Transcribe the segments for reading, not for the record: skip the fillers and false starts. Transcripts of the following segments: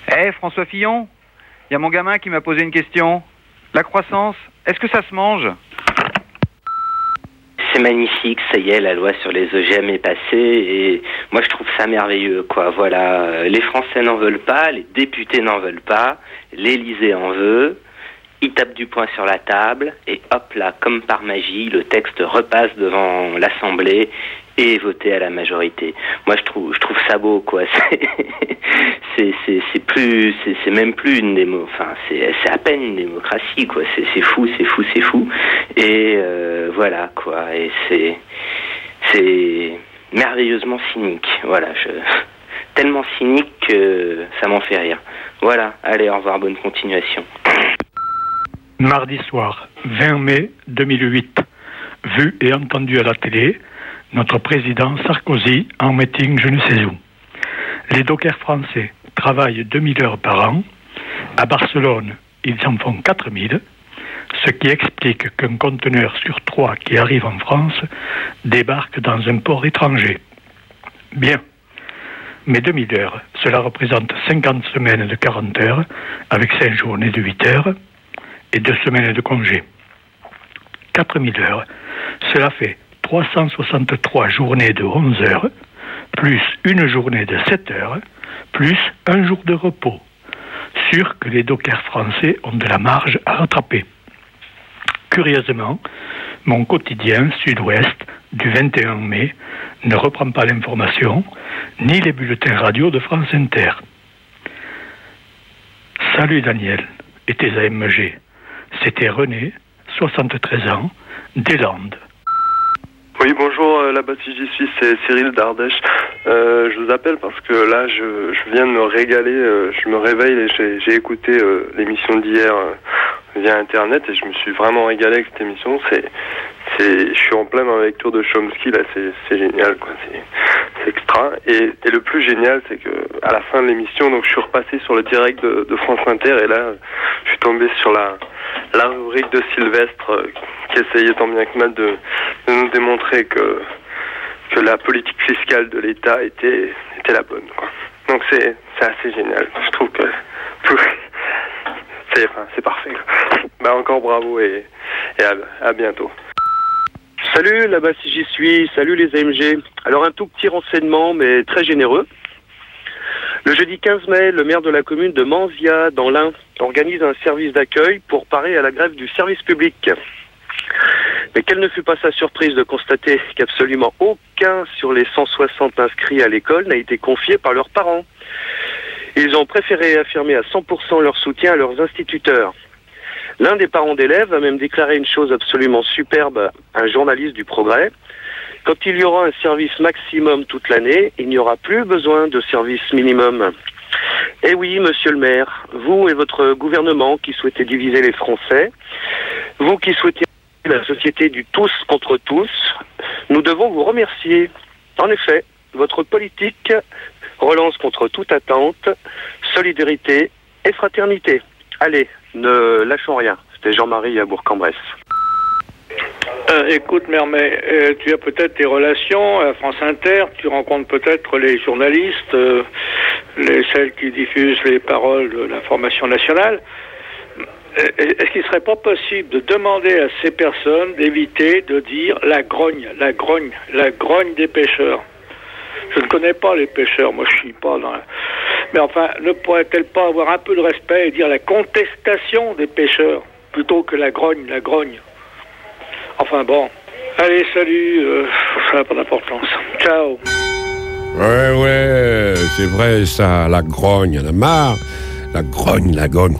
François Fillon, il y a mon gamin qui m'a posé une question. La croissance, est-ce que ça se mange ? C'est magnifique, ça y est, la loi sur les OGM est passée et moi je trouve ça merveilleux, quoi. Voilà, les Français n'en veulent pas, les députés n'en veulent pas, l'Élysée en veut, ils tapent du poing sur la table et hop là, comme par magie, le texte repasse devant l'Assemblée et est voté à la majorité. Moi je trouve ça beau, quoi. C'est même plus une c'est à peine une démocratie, quoi. C'est fou. Et voilà, quoi. Et c'est merveilleusement cynique. Voilà, tellement cynique que ça m'en fait rire. Voilà, allez, au revoir, bonne continuation. Mardi soir, 20 mai 2008, vu et entendu à la télé, notre président Sarkozy en meeting je ne sais où. Les dockers français travaillent 2000 heures par an. À Barcelone, ils en font 4000, ce qui explique qu'un conteneur sur 3 qui arrive en France débarque dans un port étranger. Bien, mais 2000 heures, cela représente 50 semaines de 40 heures, avec 5 journées de 8 heures et 2 semaines de congé. 4000 heures, cela fait 363 journées de 11 heures, plus une journée de 7 heures, plus un jour de repos. Sûr que les dockers français ont de la marge à rattraper. Curieusement, mon quotidien Sud-Ouest du 21 mai ne reprend pas l'information, ni les bulletins radio de France Inter. Salut Daniel et tes AMG. C'était René, 73 ans, des Landes. Oui, bonjour, là-bas si j'y suis, c'est Cyril d'Ardèche. Je vous appelle parce que là, je viens de me régaler, je me réveille et j'ai écouté l'émission d'hier via Internet et je me suis vraiment régalé avec cette émission. Je suis en plein dans la lecture de Chomsky, là, c'est génial, quoi, c'est extra. Et le plus génial, c'est que à la fin de l'émission, donc je suis repassé sur le direct de France Inter et là, je suis tombé sur la rubrique de Sylvestre qui essayait tant bien que mal de nous démontrer que la politique fiscale de l'État était la bonne, quoi. Donc c'est assez génial. Je trouve que c'est parfait, quoi. Bah encore bravo et à bientôt. Salut, là-bas si j'y suis, salut les AMG. Alors un tout petit renseignement, mais très généreux. Le jeudi 15 mai, le maire de la commune de Manzia, dans l'Ain, organise un service d'accueil pour parer à la grève du service public. Mais quelle ne fut pas sa surprise de constater qu'absolument aucun sur les 160 inscrits à l'école n'a été confié par leurs parents. Ils ont préféré affirmer à 100% leur soutien à leurs instituteurs. L'un des parents d'élèves a même déclaré une chose absolument superbe à un journaliste du Progrès. Quand il y aura un service maximum toute l'année, il n'y aura plus besoin de service minimum. Eh oui, monsieur le maire, vous et votre gouvernement qui souhaitez diviser les Français, vous qui souhaitez la société du tous contre tous, nous devons vous remercier. En effet, votre politique relance contre toute attente, solidarité et fraternité. Allez, ne lâchons rien. C'était Jean-Marie à Bourg-en-Bresse. Écoute, Mermet, tu as peut-être des relations à France Inter, tu rencontres peut-être les journalistes, celles qui diffusent les paroles de l'information nationale. Est-ce qu'il ne serait pas possible de demander à ces personnes d'éviter de dire la grogne des pêcheurs? Je ne connais pas les pêcheurs, moi je suis pas dans la... Mais enfin, ne pourrait-elle pas avoir un peu de respect et dire la contestation des pêcheurs plutôt que la grogne? Enfin bon, allez, salut, ça n'a pas d'importance. Ciao. Ouais, c'est vrai ça, la grogne, il y en a marre. La grogne.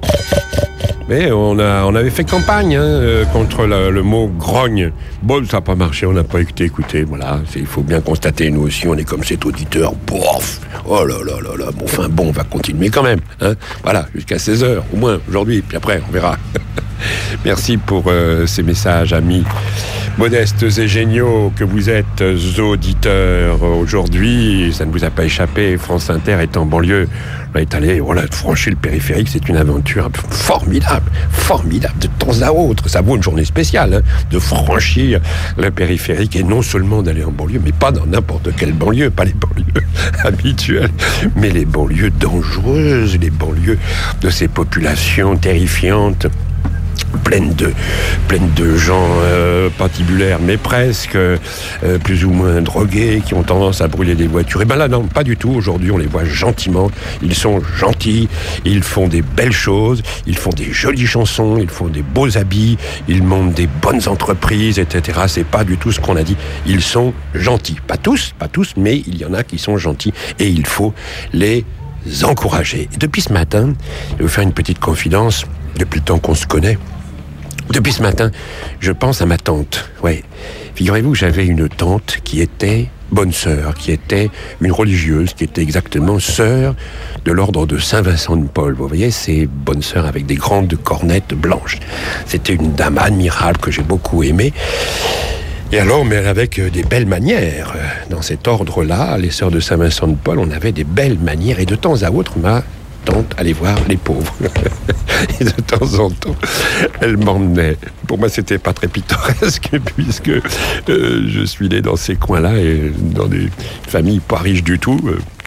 Mais on avait fait campagne contre le mot grogne. Bon, ça n'a pas marché, on n'a pas écouté. Voilà, il faut bien constater, nous aussi, on est comme cet auditeur. Bof. Oh là là. Bon, on va continuer quand même. Hein, voilà, jusqu'à 16h, au moins, aujourd'hui. Puis après, on verra. Merci pour ces messages, amis modestes et géniaux que vous êtes auditeurs aujourd'hui. Ça ne vous a pas échappé, France Inter est en banlieue On est allé, voilà, franchir le périphérique, c'est une aventure formidable, formidable, de temps à autre. Ça vaut une journée spéciale, hein, de franchir le périphérique, et non seulement d'aller en banlieue, mais pas dans n'importe quelle banlieue, pas les banlieues habituelles, mais les banlieues dangereuses, les banlieues de ces populations terrifiantes, pleine de gens patibulaires, mais presque plus ou moins drogués, qui ont tendance à brûler des voitures. Et ben là, non, pas du tout. Aujourd'hui, on les voit gentiment. Ils sont gentils, ils font des belles choses, ils font des jolies chansons, ils font des beaux habits, ils montent des bonnes entreprises, etc. C'est pas du tout ce qu'on a dit. Ils sont gentils. Pas tous, mais il y en a qui sont gentils, et il faut les encourager. Et depuis ce matin, je vais vous faire une petite confidence. Depuis le temps qu'on se connaît, depuis ce matin, je pense à ma tante. Ouais. Figurez-vous que j'avais une tante qui était bonne sœur, qui était une religieuse, qui était exactement sœur de l'ordre de Saint-Vincent de Paul. Vous voyez, ces bonnes sœurs avec des grandes cornettes blanches. C'était une dame admirable que j'ai beaucoup aimée. Et alors, mais avec des belles manières. Dans cet ordre-là, les sœurs de Saint-Vincent de Paul, on avait des belles manières. Et de temps à autre, ma tante allait voir les pauvres. Et de temps en temps, elle m'emmenait. Pour moi, c'était pas très pittoresque, puisque je suis né dans ces coins-là, et dans des familles pas riches du tout.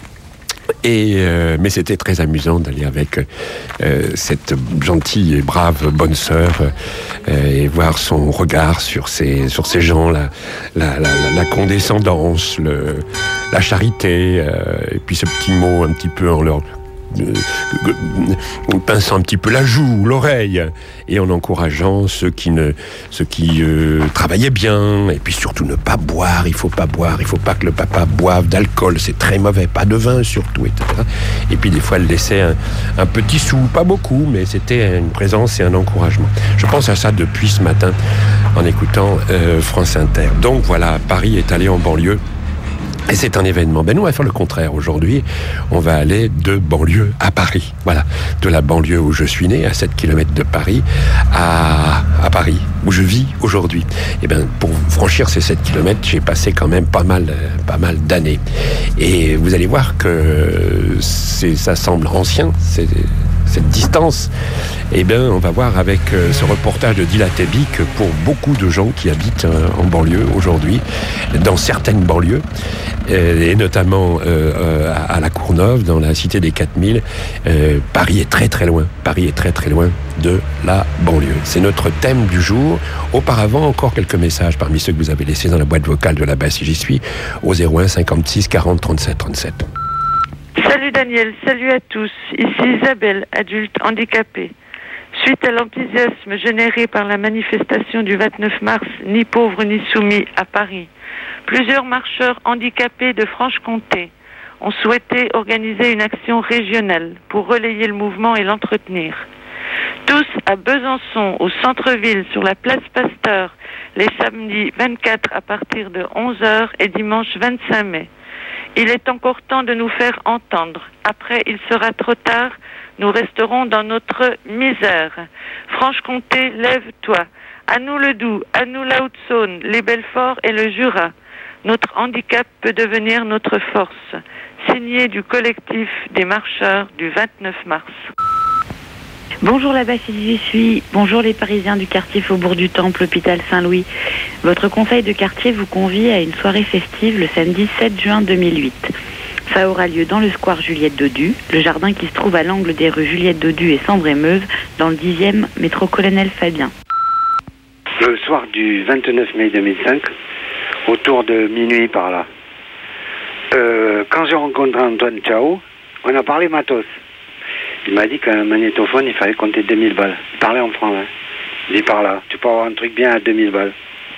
Mais c'était très amusant d'aller avec cette gentille et brave bonne sœur et voir son regard sur ces gens, la condescendance, la charité, et puis ce petit mot un petit peu en leur pinçant un petit peu la joue, l'oreille, et en encourageant ceux qui travaillaient bien, et puis surtout ne pas boire, il faut pas que le papa boive d'alcool, c'est très mauvais, pas de vin surtout, etc. Et puis des fois elle laissait un petit sou, pas beaucoup, mais c'était une présence et un encouragement. Je pense à ça depuis ce matin en écoutant France Inter. Donc voilà, Paris est allé en banlieue. Et c'est un événement. Ben nous, on va faire le contraire. Aujourd'hui, on va aller de banlieue à Paris. Voilà. De la banlieue où je suis né, à 7 km de Paris, à Paris, où je vis aujourd'hui. Et ben, pour franchir ces 7 km, j'ai passé quand même pas mal d'années. Et vous allez voir que ça semble ancien, cette distance. Eh bien, on va voir avec ce reportage de Dila Tebi que pour beaucoup de gens qui habitent en banlieue aujourd'hui, dans certaines banlieues, et notamment à la Courneuve, dans la cité des 4000, Paris est très très loin. Paris est très très loin de la banlieue. C'est notre thème du jour. Auparavant, encore quelques messages parmi ceux que vous avez laissés dans la boîte vocale de là-bas si j'y suis, au 01 56 40 37 37. Salut Daniel, salut à tous. Ici Isabelle, adulte handicapée. Suite à l'enthousiasme généré par la manifestation du 29 mars, ni pauvres ni soumis à Paris, plusieurs marcheurs handicapés de Franche-Comté ont souhaité organiser une action régionale pour relayer le mouvement et l'entretenir. Tous à Besançon, au centre-ville, sur la place Pasteur, les samedis 24 à partir de 11h et dimanche 25 mai. Il est encore temps de nous faire entendre. Après, il sera trop tard. Nous resterons dans notre misère. Franche-Comté, lève-toi. À nous le Doubs, à nous la Haute-Saône, les Belfort et le Jura. Notre handicap peut devenir notre force. Signé du collectif des marcheurs du 29 mars. Bonjour là-bas si j'y suis, bonjour les Parisiens du quartier Faubourg du Temple, hôpital Saint-Louis. Votre conseil de quartier vous convie à une soirée festive le samedi 7 juin 2008. Ça aura lieu dans le square Juliette Dodu, le jardin qui se trouve à l'angle des rues Juliette Dodu et Sambre-et-Meuse, dans le 10e métro Colonel Fabien. Le soir du 29 mai 2005, autour de minuit par là, quand j'ai rencontré Antoine Chao, on a parlé matos. Il m'a dit qu'un magnétophone, il fallait compter 2000 balles. Il parlait en francs, hein. Il dit par là, tu peux avoir un truc bien à 2000 balles.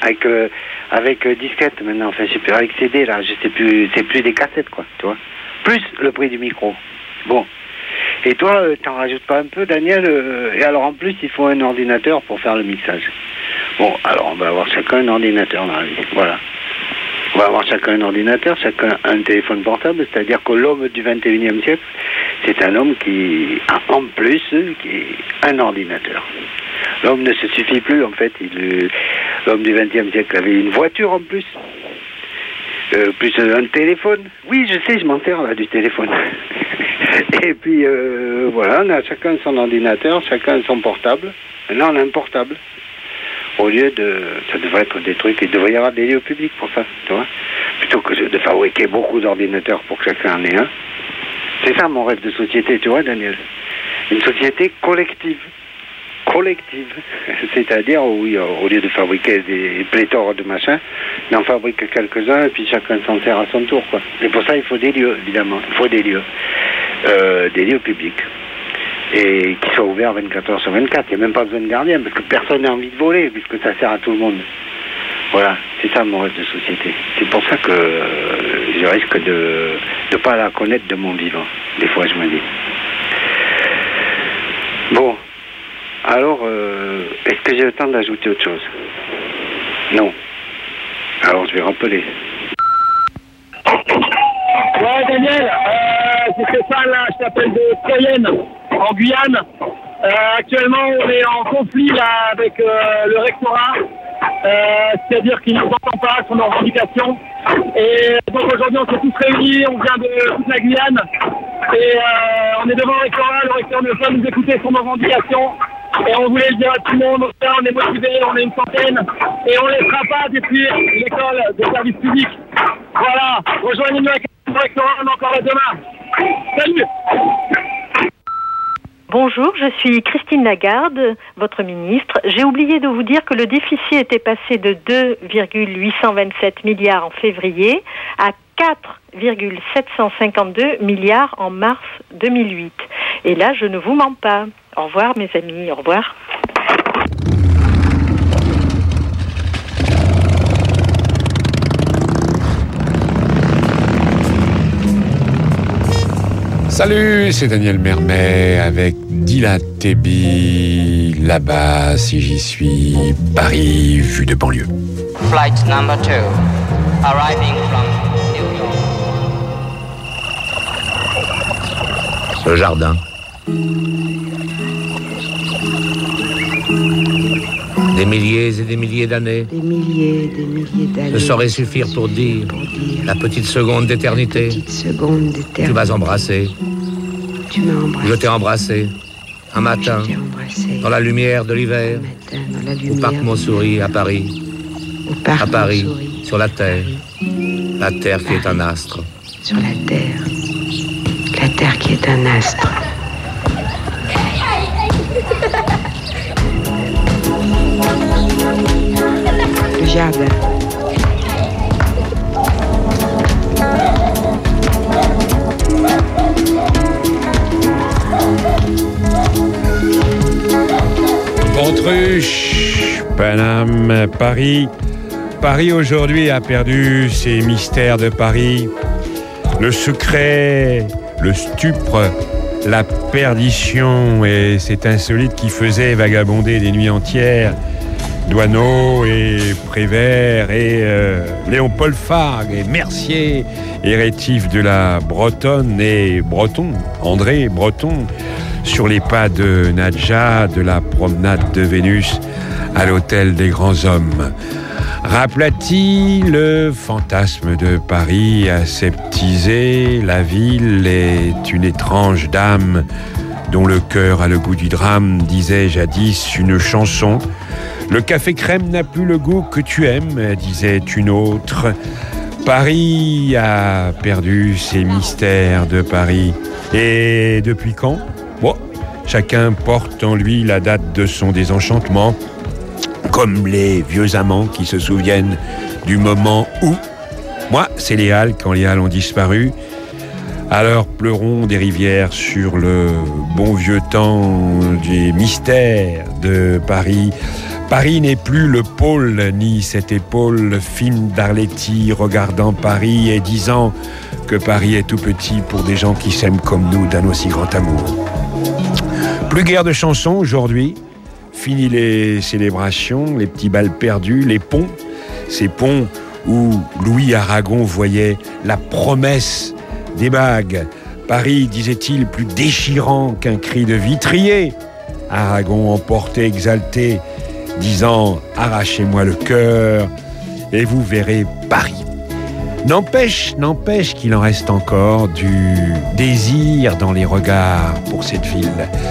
Avec disquette maintenant, enfin je sais plus, avec CD là, je sais plus, c'est plus des cassettes quoi, tu vois. Plus le prix du micro. Bon. Et toi, t'en rajoutes pas un peu, Daniel et alors en plus, il faut un ordinateur pour faire le mixage. Bon, alors on va avoir chacun un ordinateur dans la vie, voilà. On va avoir chacun un ordinateur, chacun un téléphone portable, c'est-à-dire que l'homme du 21e siècle, c'est un homme qui a en plus un ordinateur. L'homme ne se suffit plus, en fait. L'homme du 20e siècle avait une voiture en plus. Plus un téléphone. Oui, je sais, je m'enterre là du téléphone. Et puis, voilà, on a chacun son ordinateur, chacun son portable. Maintenant, on a un portable. Au lieu de... Ça devrait être des trucs... Il devrait y avoir des lieux publics pour ça, tu vois. Plutôt que de fabriquer beaucoup d'ordinateurs pour que chacun en ait un. C'est ça mon rêve de société, tu vois, Daniel. Une société collective. Collective. C'est-à-dire, oui, au lieu de fabriquer des pléthores de machins, on en fabrique quelques-uns et puis chacun s'en sert à son tour, quoi. Et pour ça, il faut des lieux, évidemment. Il faut des lieux. Des lieux publics. Et qui soient ouverts 24 heures sur 24. Il n'y a même pas besoin de gardien, parce que personne n'a envie de voler, puisque ça sert à tout le monde. Voilà, c'est ça mon rêve de société. C'est pour ça que je risque de ne pas la connaître de mon vivant. Des fois, je me dis. Bon. Alors, est-ce que j'ai le temps d'ajouter autre chose? Non. Alors, je vais rappeler. Ouais, Daniel, c'est Stéphane, là, je t'appelle de Cayenne, en Guyane. Actuellement, on est en conflit là avec le rectorat, c'est-à-dire qu'ils ne nous entendent pas sur nos revendications. Et donc aujourd'hui, on s'est tous réunis, on vient de toute la Guyane, et on est devant le rectorat ne veut pas nous écouter sur nos revendications. Et on voulait le dire à tout le monde, là, on est motivés, on est une centaine, et on ne laissera pas détruire l'école de service public. Voilà, rejoignez-nous avec le rectorat, on est encore là demain. Salut! Bonjour, je suis Christine Lagarde, votre ministre. J'ai oublié de vous dire que le déficit était passé de 2,827 milliards en février à 4,752 milliards en mars 2008. Et là, je ne vous mens pas. Au revoir, mes amis. Au revoir. Salut, c'est Daniel Mermet avec Dila Tebi, là-bas si j'y suis, Paris, vue de banlieue. Flight number 2, arriving from New York. Le jardin. Des milliers et des milliers d'années. Des milliers d'années. Ne saurait suffire pour dire la petite seconde d'éternité. Tu m'as embrassé. Tu m'as embrassé. Je t'ai embrassé. Un matin, dans la lumière de l'hiver, au parc Montsouris à Paris. À Paris, sur la terre. La terre qui est un astre. Sur la terre. La terre qui est un astre. Le jardin. Autruche, Paname, Paris. Paris aujourd'hui a perdu ses mystères de Paris. Le secret, le stupre, la perdition et cet insolite qui faisait vagabonder des nuits entières Douaneau et Prévert et Léopold Fargue et Mercier et rétif de la Bretonne et Breton, André Breton, sur les pas de Nadja, de la promenade de Vénus à l'hôtel des grands hommes. Raplati, le fantasme de Paris aseptisé, la ville est une étrange dame dont le cœur a le goût du drame, disait jadis une chanson. Le café crème n'a plus le goût que tu aimes, disait une autre. Paris a perdu ses mystères de Paris. Et depuis quand ? Bon, chacun porte en lui la date de son désenchantement, comme les vieux amants qui se souviennent du moment où. Moi, c'est les Halles, quand les Halles ont disparu. Alors pleurons des rivières sur le bon vieux temps des mystères de Paris. Paris n'est plus le pôle, ni cette épaule fine d'Arletty regardant Paris et disant que Paris est tout petit pour des gens qui s'aiment comme nous d'un aussi grand amour. Plus guère de chansons aujourd'hui. Fini les célébrations, les petits bals perdus, les ponts. Ces ponts où Louis Aragon voyait la promesse des bagues. Paris, disait-il, plus déchirant qu'un cri de vitrier. Aragon emporté, exalté, disant « Arrachez-moi le cœur et vous verrez Paris ». N'empêche qu'il en reste encore du désir dans les regards pour cette ville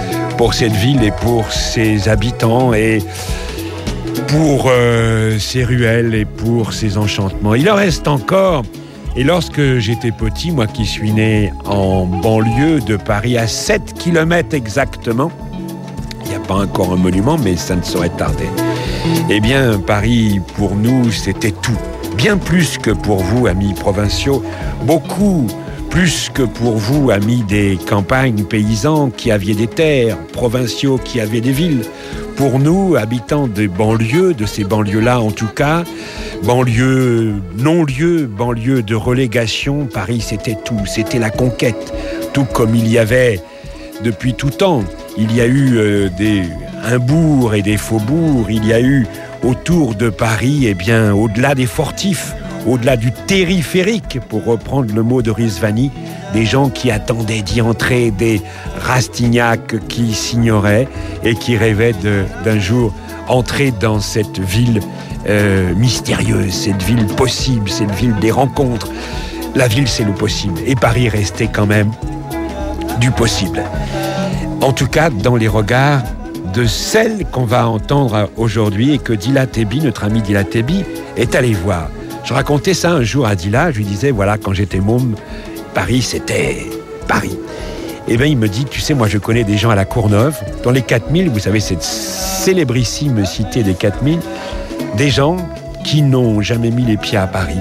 et pour ses habitants et pour ses ruelles et pour ses enchantements. Il en reste encore. Et lorsque j'étais petit, moi qui suis né en banlieue de Paris, à 7 km exactement, il n'y a pas encore un monument, mais ça ne saurait tarder. Eh bien, Paris, pour nous, c'était tout. Bien plus que pour vous, amis provinciaux, beaucoup plus que pour vous, amis des campagnes, paysans qui aviez des terres, provinciaux qui avaient des villes. Pour nous, habitants des banlieues, de ces banlieues-là en tout cas, banlieues non-lieux, banlieues de relégation, Paris c'était tout, c'était la conquête. Tout comme il y avait depuis tout temps, il y a eu un bourg et des faubourgs, il y a eu autour de Paris, eh bien, au-delà des fortifs, au-delà du périphérique, pour reprendre le mot de Rizvani, des gens qui attendaient d'y entrer, des Rastignac qui s'ignoraient et qui rêvaient d'un jour entrer dans cette ville mystérieuse, cette ville possible, cette ville des rencontres. La ville, c'est le possible. Et Paris restait quand même du possible. En tout cas, dans les regards de celle qu'on va entendre aujourd'hui et que Dila Tebi, notre ami Dila Tebi, est allé voir. Je racontais ça un jour à Dila, je lui disais, voilà, quand j'étais môme, Paris, c'était Paris. Et bien, il me dit, tu sais, moi, je connais des gens à la Courneuve, dans les 4000, vous savez, cette célébrissime cité des 4000, des gens qui n'ont jamais mis les pieds à Paris.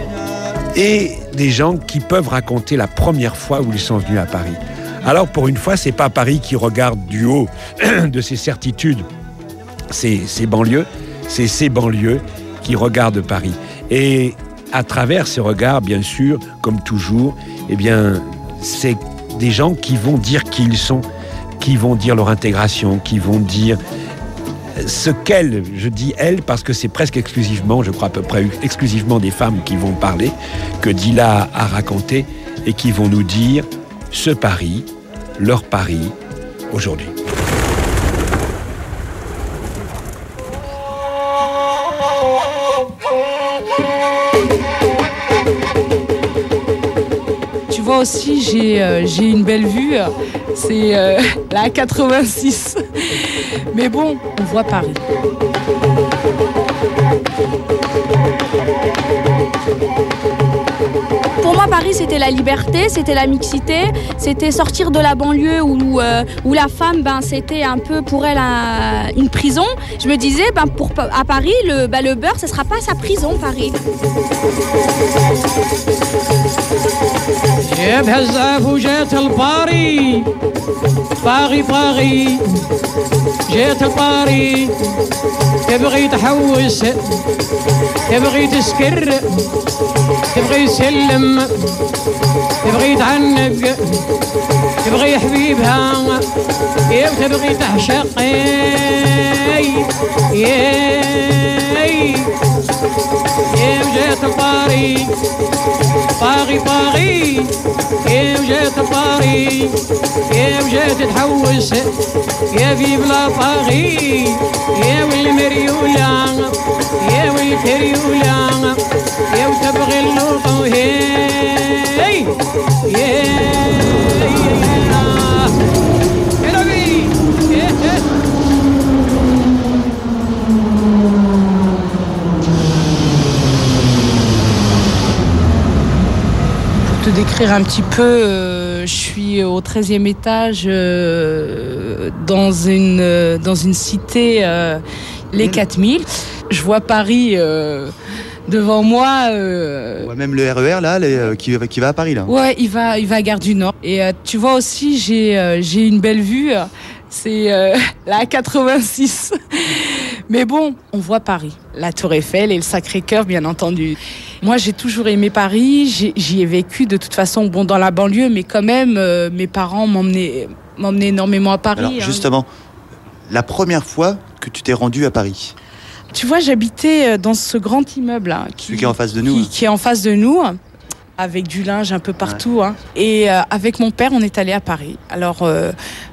Et des gens qui peuvent raconter la première fois où ils sont venus à Paris. Alors, pour une fois, c'est pas Paris qui regarde du haut de ses certitudes, ces banlieues, c'est ces banlieues qui regardent Paris. Et à travers ces regards, bien sûr, comme toujours, eh bien, c'est des gens qui vont dire qui ils sont, qui vont dire leur intégration, qui vont dire ce qu'elles, je dis elles parce que c'est presque exclusivement, je crois à peu près exclusivement des femmes qui vont parler, que Dila a raconté et qui vont nous dire ce Paris, leur Paris, aujourd'hui. Tu vois aussi, j'ai une belle vue, c'est la 86. Mais bon, on voit Paris. Pour moi, Paris, c'était la liberté, c'était la mixité, c'était sortir de la banlieue où la femme, c'était un peu pour elle une prison. Je me disais, à Paris, le beurre, ce ne sera pas sa prison, Paris. جيب هالزاف وجيت الباري باغي جيت الباري تبغي تحوس تبغي تسكر تبغي تسلم تبغي تعلق تبغي حبيبها تبغي تعشق وجيت الباري باغي وجيت الباري وجيت تحوس يا في بلا باغي يا والمريولة يا والكريولة يا وتبغي اللوطو هي Pour te décrire un petit peu, je suis au 13e étage dans une cité, les 4000. Je vois Paris devant moi. On voit même le RER là, qui va à Paris là. Ouais, il va à Gare du Nord. Et tu vois aussi, j'ai une belle vue. C'est la 86. Mais bon, on voit Paris, la Tour Eiffel et le Sacré-Cœur, bien entendu. Moi, j'ai toujours aimé Paris. J'y ai vécu de toute façon, dans la banlieue, mais quand même, mes parents m'emmenaient énormément à Paris. Alors, justement, la première fois que tu t'es rendu à Paris. Tu vois, j'habitais dans ce grand immeuble celui qui est en face de nous. Qui est en face de nous, avec du linge un peu partout. Ouais. Et avec mon père, on est allé à Paris. Alors,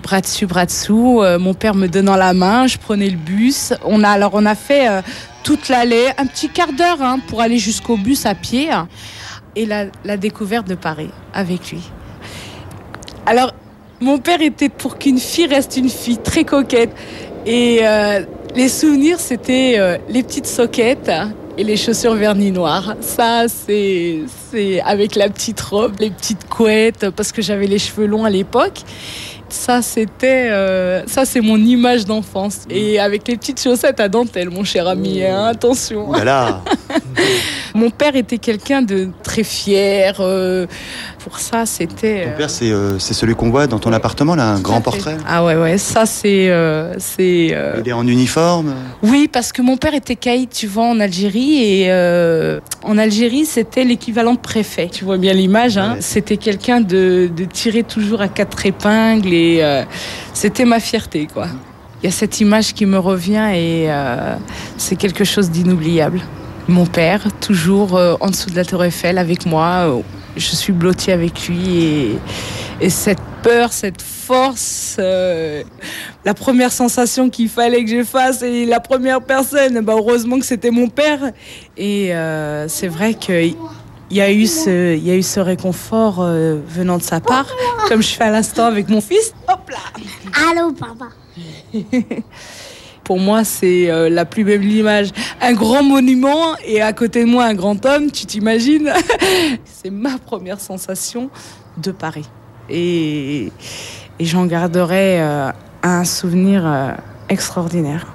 bras dessus, bras dessous, mon père me donnant la main, je prenais le bus. On a fait toute l'allée, un petit quart d'heure pour aller jusqu'au bus à pied, et la découverte de Paris avec lui. Alors, mon père était pour qu'une fille reste une fille très coquette, et les souvenirs, c'était les petites soquettes et les chaussures vernis noirs. Ça, c'est avec la petite robe, les petites couettes, parce que j'avais les cheveux longs à l'époque. Ça, c'est mon image d'enfance. Et avec les petites chaussettes à dentelle, mon cher ami, attention. Voilà. Mon père était quelqu'un de très fier. Pour ça, c'était... Ton père, c'est celui qu'on voit dans ton appartement, là, un grand portrait. Ah ouais, ça, c'est... Il est en uniforme. Oui, parce que mon père était caïd, tu vois, en Algérie. Et en Algérie, c'était l'équivalent de préfet. Tu vois bien l'image, hein. Ouais. C'était quelqu'un de tiré toujours à 4 épingles. Et c'était ma fierté, quoi. Il y a cette image qui me revient et c'est quelque chose d'inoubliable. Mon père, toujours en dessous de la Tour Eiffel avec moi. Je suis blottie avec lui et cette peur, cette force, la première sensation qu'il fallait que je fasse et la première personne, heureusement que c'était mon père. Et c'est vrai qu'il y a eu ce réconfort venant de sa part, comme je fais à l'instant avec mon fils. Hop là! Allô, papa! Pour moi, c'est la plus belle image. Un grand monument et à côté de moi, un grand homme, tu t'imagines? C'est ma première sensation de Paris. Et j'en garderai un souvenir extraordinaire.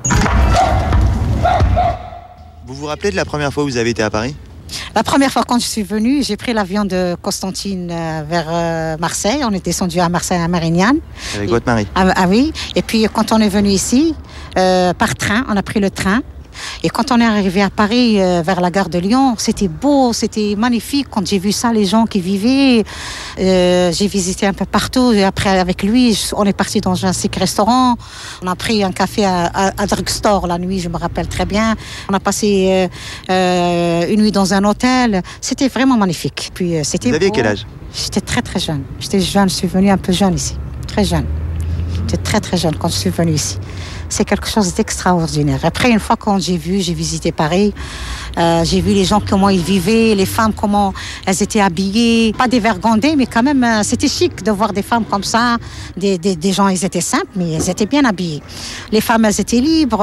Vous vous rappelez de la première fois où vous avez été à Paris? La première fois quand je suis venue, j'ai pris l'avion de Constantine vers Marseille. On est descendu à Marseille, à Marignane. Avec votre mari? Ah oui. Et puis quand on est venu ici, par train, on a pris le train. Et quand on est arrivé à Paris, vers la gare de Lyon, c'était beau, c'était magnifique. Quand j'ai vu ça, les gens qui vivaient, j'ai visité un peu partout. Et après, avec lui, on est parti dans un chic restaurant. On a pris un café à Drugstore la nuit, je me rappelle très bien. On a passé une nuit dans un hôtel. C'était vraiment magnifique. Puis, c'était Vous aviez beau. quel âge? J'étais très très jeune. J'étais jeune, je suis venue un peu jeune ici. Très jeune. J'étais très très jeune quand je suis venue ici. C'est quelque chose d'extraordinaire. Après, une fois quand j'ai visité Paris, j'ai vu les gens, comment ils vivaient, les femmes, comment elles étaient habillées. Pas dévergondées, mais quand même, c'était chic de voir des femmes comme ça. Des gens, ils étaient simples, mais elles étaient bien habillées. Les femmes, elles étaient libres.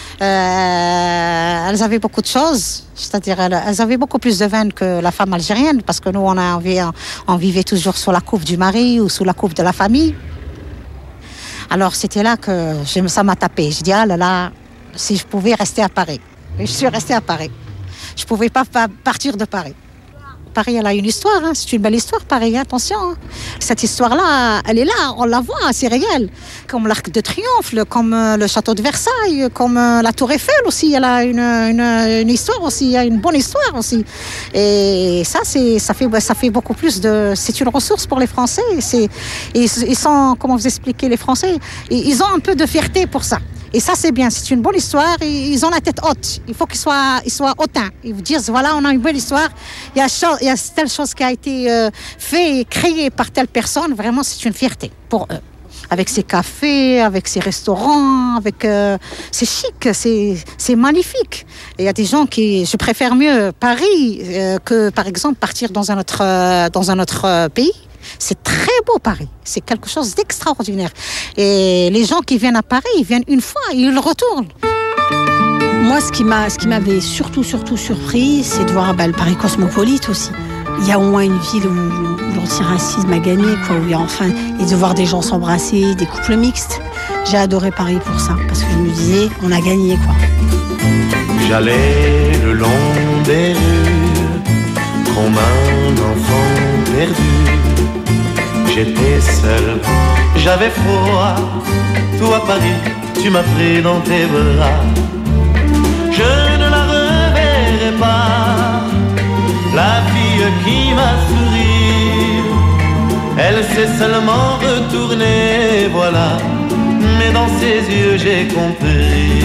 Elles avaient beaucoup de choses. C'est-à-dire, elles avaient beaucoup plus de veine que la femme algérienne, parce que nous, on vivait toujours sous la coupe du mari ou sous la coupe de la famille. Alors, c'était là que ça m'a tapé. Je dis, ah là là, si je pouvais rester à Paris. Et je suis restée à Paris. Je ne pouvais pas partir de Paris. Paris, elle a une histoire. Hein. C'est une belle histoire, Paris. Attention. Hein. Cette histoire-là, elle est là. On la voit, c'est réel. Comme l'Arc de Triomphe, comme le château de Versailles, comme la Tour Eiffel aussi. Elle a une histoire aussi. Il y a une bonne histoire aussi. Et ça fait beaucoup plus de... C'est une ressource pour les Français. Ils sont... Comment vous expliquer, les Français? Ils ont un peu de fierté pour ça. Et ça, c'est bien. C'est une bonne histoire. Ils ont la tête haute. Il faut qu'ils soient hautains. Ils vous disent, voilà, on a une belle histoire. Il y a telle chose qui a été faite et créée par telle personne. Vraiment, c'est une fierté pour eux. Avec ses cafés, avec ses restaurants, c'est chic, c'est magnifique. Et il y a des gens je préfère mieux Paris que, par exemple, partir dans un autre pays. C'est très beau, Paris. C'est quelque chose d'extraordinaire. Et les gens qui viennent à Paris, ils viennent une fois et ils retournent. Moi, ce qui m'avait surtout surpris, c'est de voir le Paris cosmopolite aussi. Il y a au moins une ville où l'antiracisme a gagné, quoi, où il y a enfin, et de voir des gens s'embrasser, des couples mixtes. J'ai adoré Paris pour ça, parce que je me disais, on a gagné, quoi. J'allais le long des rues, comme un enfant perdu. J'étais seul, j'avais froid. Toi, Paris, tu m'as pris dans tes bras. Je ne la reverrai pas, la fille qui m'a souri. Elle s'est seulement retournée, voilà. Mais dans ses yeux, j'ai compris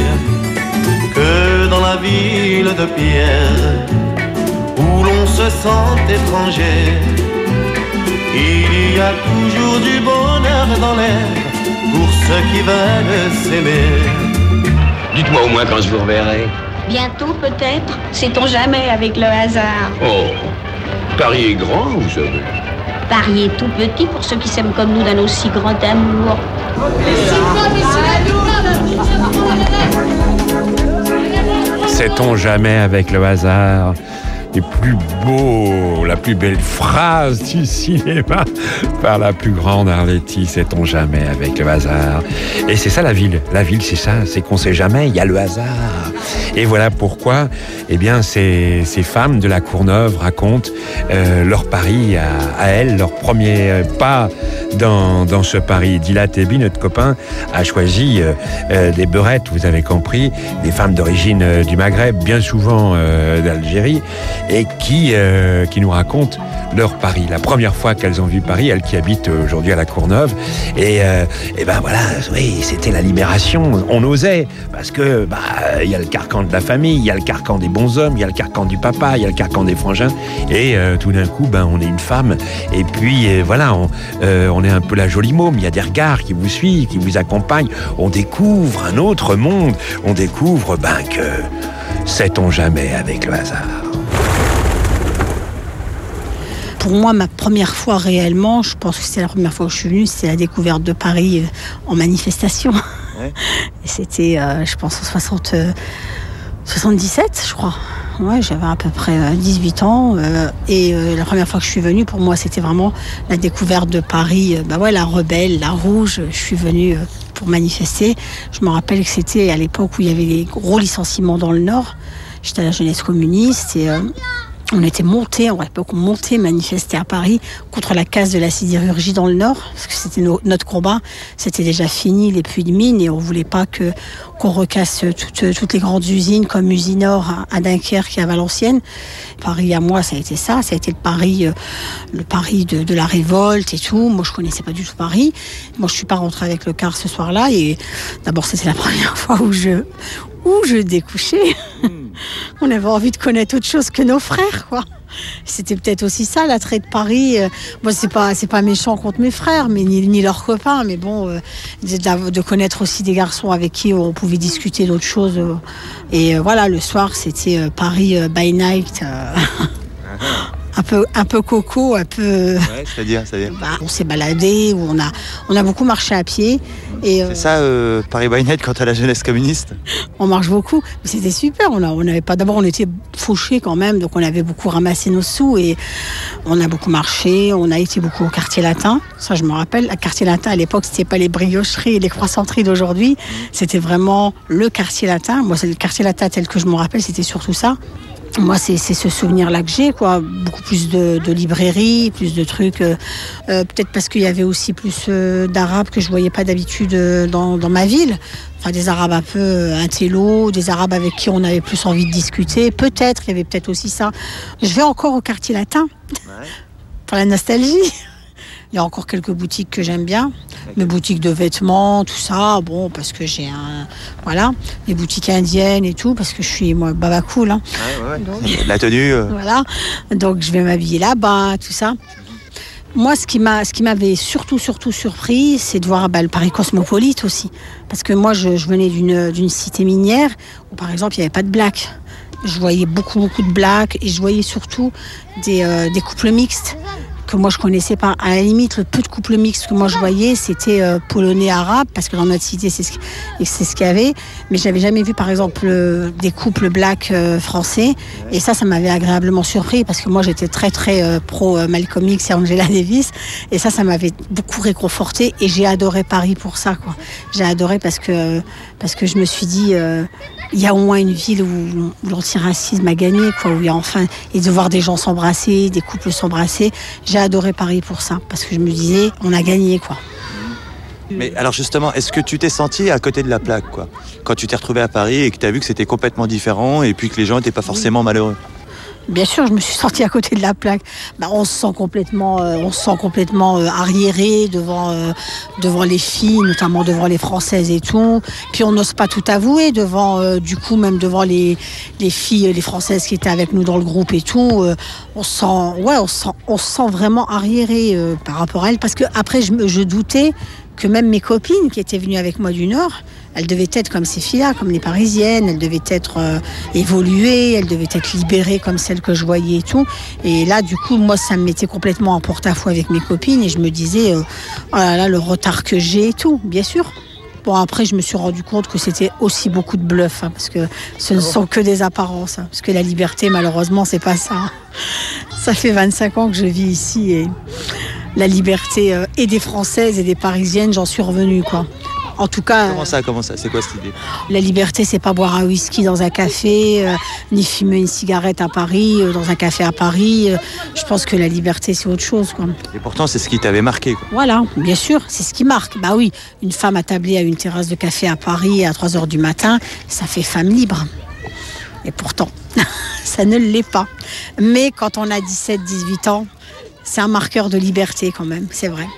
que dans la ville de pierre, où l'on se sent étranger, il y a toujours du bonheur dans l'air, ceux qui veulent s'aimer. Dites-moi au moins quand je vous reverrai. Bientôt peut-être, sait-on jamais avec le hasard. Oh, Paris est grand, vous savez. Paris est tout petit pour ceux qui s'aiment comme nous d'un aussi grand amour. Sait-on jamais avec le hasard? Les plus beaux, la plus belle phrase du cinéma par la plus grande Arletty, sait-on jamais avec le hasard. Et c'est ça la ville. La ville, c'est ça, c'est qu'on sait jamais, il y a le hasard. Et voilà pourquoi, eh bien, ces femmes de la Courneuve racontent leur pari à elles, leur premier pas dans ce pari. Dila Tebi, notre copain, a choisi des beurettes, vous avez compris, des femmes d'origine du Maghreb, bien souvent d'Algérie, et qui nous racontent leur Paris. La première fois qu'elles ont vu Paris, elles qui habitent aujourd'hui à la Courneuve, et ben voilà, oui, c'était la libération. On osait, parce que il y a le carcan de la famille, il y a le carcan des bonshommes, il y a le carcan du papa, il y a le carcan des frangins, et tout d'un coup, on est une femme, et puis voilà, on est un peu la jolie môme, il y a des regards qui vous suivent, qui vous accompagnent, on découvre un autre monde, on découvre que sait-on jamais avec le hasard. Pour moi, ma première fois réellement, je pense que c'était la première fois que je suis venue, c'était la découverte de Paris en manifestation. Ouais. Et c'était, je pense, en 77, je crois. Ouais, j'avais à peu près 18 ans. Et la première fois que je suis venue, pour moi, c'était vraiment la découverte de Paris. La rebelle, la rouge. Je suis venue pour manifester. Je me rappelle que c'était à l'époque où il y avait des gros licenciements dans le Nord. J'étais à la jeunesse communiste et... on était montés, à l'époque on montait manifester à Paris contre la casse de la sidérurgie dans le Nord, parce que c'était notre combat, c'était déjà fini les puits de mines et on voulait pas qu'on recasse toutes les grandes usines comme Usinor à Dunkerque et à Valenciennes. Paris à moi ça a été ça, ça a été le Paris de la révolte et tout. Moi je connaissais pas du tout Paris, moi je suis pas rentrée avec le car ce soir-là et d'abord c'était la première fois où je découchais. On avait envie de connaître autre chose que nos frères, quoi. C'était peut-être aussi ça, l'attrait de Paris. Moi, c'est pas méchant contre mes frères, mais ni leurs copains, mais bon, de connaître aussi des garçons avec qui on pouvait discuter d'autres choses. Et voilà, le soir, c'était Paris by night. Un peu coco, un peu... Ouais, c'est-à-dire on s'est baladé, on a beaucoup marché à pied. Et c'est ça, Paris by night, quand à la jeunesse communiste? On marche beaucoup, mais c'était super. On n'avait pas... D'abord, on était fauchés quand même, donc on avait beaucoup ramassé nos sous et on a beaucoup marché. On a été beaucoup au quartier latin, ça je me rappelle. Le quartier latin, à l'époque, c'était pas les briocheries et les croissanteries d'aujourd'hui. C'était vraiment le quartier latin. Moi, c'est le quartier latin tel que je me rappelle, c'était surtout ça. Moi, c'est ce souvenir-là que j'ai, quoi. Beaucoup plus de librairies, plus de trucs. Peut-être parce qu'il y avait aussi plus d'Arabes que je voyais pas d'habitude dans ma ville. Enfin, des Arabes un peu intello, des Arabes avec qui on avait plus envie de discuter. Peut-être, il y avait peut-être aussi ça. Je vais encore au quartier latin, pour la nostalgie. Il y a encore quelques boutiques que j'aime bien. Mes boutiques de vêtements, tout ça, bon, parce que j'ai les boutiques indiennes et tout, parce que je suis, moi, baba cool. Hein. Ouais. Donc, la tenue. Voilà. Donc, je vais m'habiller là-bas, tout ça. Moi, ce qui m'avait surtout surpris, c'est de voir le Paris cosmopolite aussi. Parce que moi, je venais d'une cité minière où, par exemple, il n'y avait pas de blacks. Je voyais beaucoup de blacks et je voyais surtout des couples mixtes. Que moi je connaissais pas. À la limite, le peu de couples mixtes que moi je voyais, c'était polonais arabe, parce que dans notre cité c'est ce qu'il y avait. Mais j'avais jamais vu par exemple des couples blacks français. Et ça m'avait agréablement surpris, parce que moi j'étais très pro Malcolm X et Angela Davis. Et ça m'avait beaucoup réconforté. Et j'ai adoré Paris pour ça, quoi. J'ai adoré parce que je me suis dit, il y a au moins une ville où l'antiracisme a gagné, quoi, où il y a enfin, et de voir des gens s'embrasser, des couples s'embrasser. J'ai adoré Paris pour ça, parce que je me disais, on a gagné, quoi. Mais alors justement, est-ce que tu t'es senti à côté de la plaque, quoi, quand tu t'es retrouvé à Paris et que tu as vu que c'était complètement différent et puis que les gens n'étaient pas forcément malheureux? Bien sûr, je me suis sortie à côté de la plaque. On se sent complètement arriéré devant les filles, notamment devant les Françaises et tout. Puis on n'ose pas tout avouer devant les filles, les Françaises qui étaient avec nous dans le groupe et tout. On se sent vraiment arriéré par rapport à elles, parce que après je doutais que même mes copines qui étaient venues avec moi du Nord, elles devaient être comme ces filles-là, comme les Parisiennes, elles devaient être évoluées, elles devaient être libérées comme celles que je voyais et tout. Et là, du coup, moi, ça me mettait complètement en porte-à-faux avec mes copines et je me disais, oh là là, le retard que j'ai et tout, bien sûr. Bon, après, je me suis rendu compte que c'était aussi beaucoup de bluff, hein, parce que ce ne sont que des apparences. Hein, parce que la liberté, malheureusement, c'est pas ça. Hein. Ça fait 25 ans que je vis ici et la liberté et des Françaises et des Parisiennes, j'en suis revenue, quoi. En tout cas... Comment ça C'est quoi cette idée? La liberté, c'est pas boire un whisky dans un café, ni fumer une cigarette à Paris, dans un café à Paris. Je pense que la liberté, c'est autre chose, quoi. Et pourtant, c'est ce qui t'avait marqué, quoi. Voilà, bien sûr, c'est ce qui marque. Bah oui, une femme attablée à une terrasse de café à Paris à 3h du matin, ça fait femme libre. Et pourtant, ça ne l'est pas. Mais quand on a 17-18 ans, c'est un marqueur de liberté quand même, c'est vrai.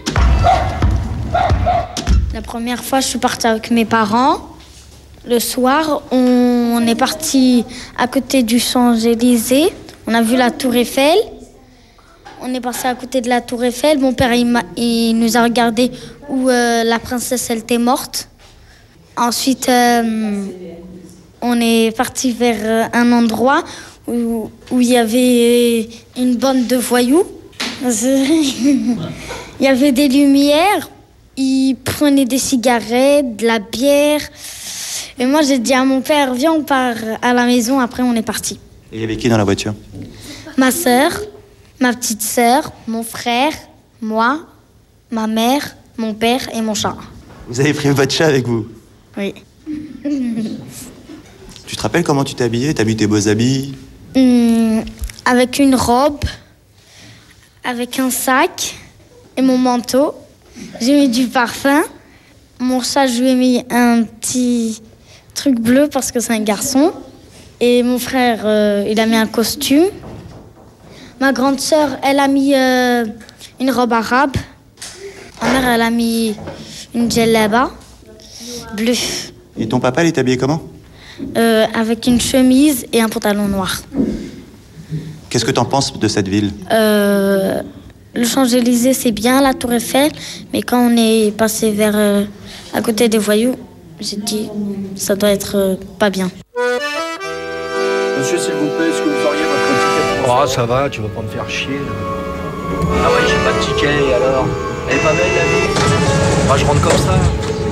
La première fois, je suis partie avec mes parents. Le soir, on est parti à côté du Champs-Élysées. On a vu la Tour Eiffel. On est passé à côté de la Tour Eiffel. Mon père, il nous a regardé où la princesse, elle était morte. Ensuite, on est parti vers un endroit où il y avait une bande de voyous. Il y avait des lumières. Ils prenaient des cigarettes, de la bière. Et moi, j'ai dit à mon père, viens, on part à la maison. Après, on est parti. Et il y avait qui dans la voiture? Ma sœur, ma petite sœur, mon frère, moi, ma mère, mon père et mon chat. Vous avez pris votre chat avec vous? Oui. Tu te rappelles comment tu t'es habillée? T'as mis tes beaux habits? Avec une robe, avec un sac et mon manteau. J'ai mis du parfum. Mon chat, je lui ai mis un petit truc bleu parce que c'est un garçon. Et mon frère, il a mis un costume. Ma grande sœur, elle a mis une robe arabe. Ma mère, elle a mis une djellaba bleue. Et ton papa, il est habillé comment? Avec une chemise et un pantalon noir. Qu'est-ce que t'en penses de cette ville? Le Champs-Élysées, c'est bien, la Tour Eiffel, mais quand on est passé vers à côté des voyous, j'ai dit, ça doit être pas bien. Monsieur, s'il vous plaît, est-ce que vous auriez votre ticket? Oh, ça va, tu vas pas me faire chier. Ah ouais, j'ai pas de ticket, alors? Elle est pas belle, la vie? Moi, je rentre comme ça.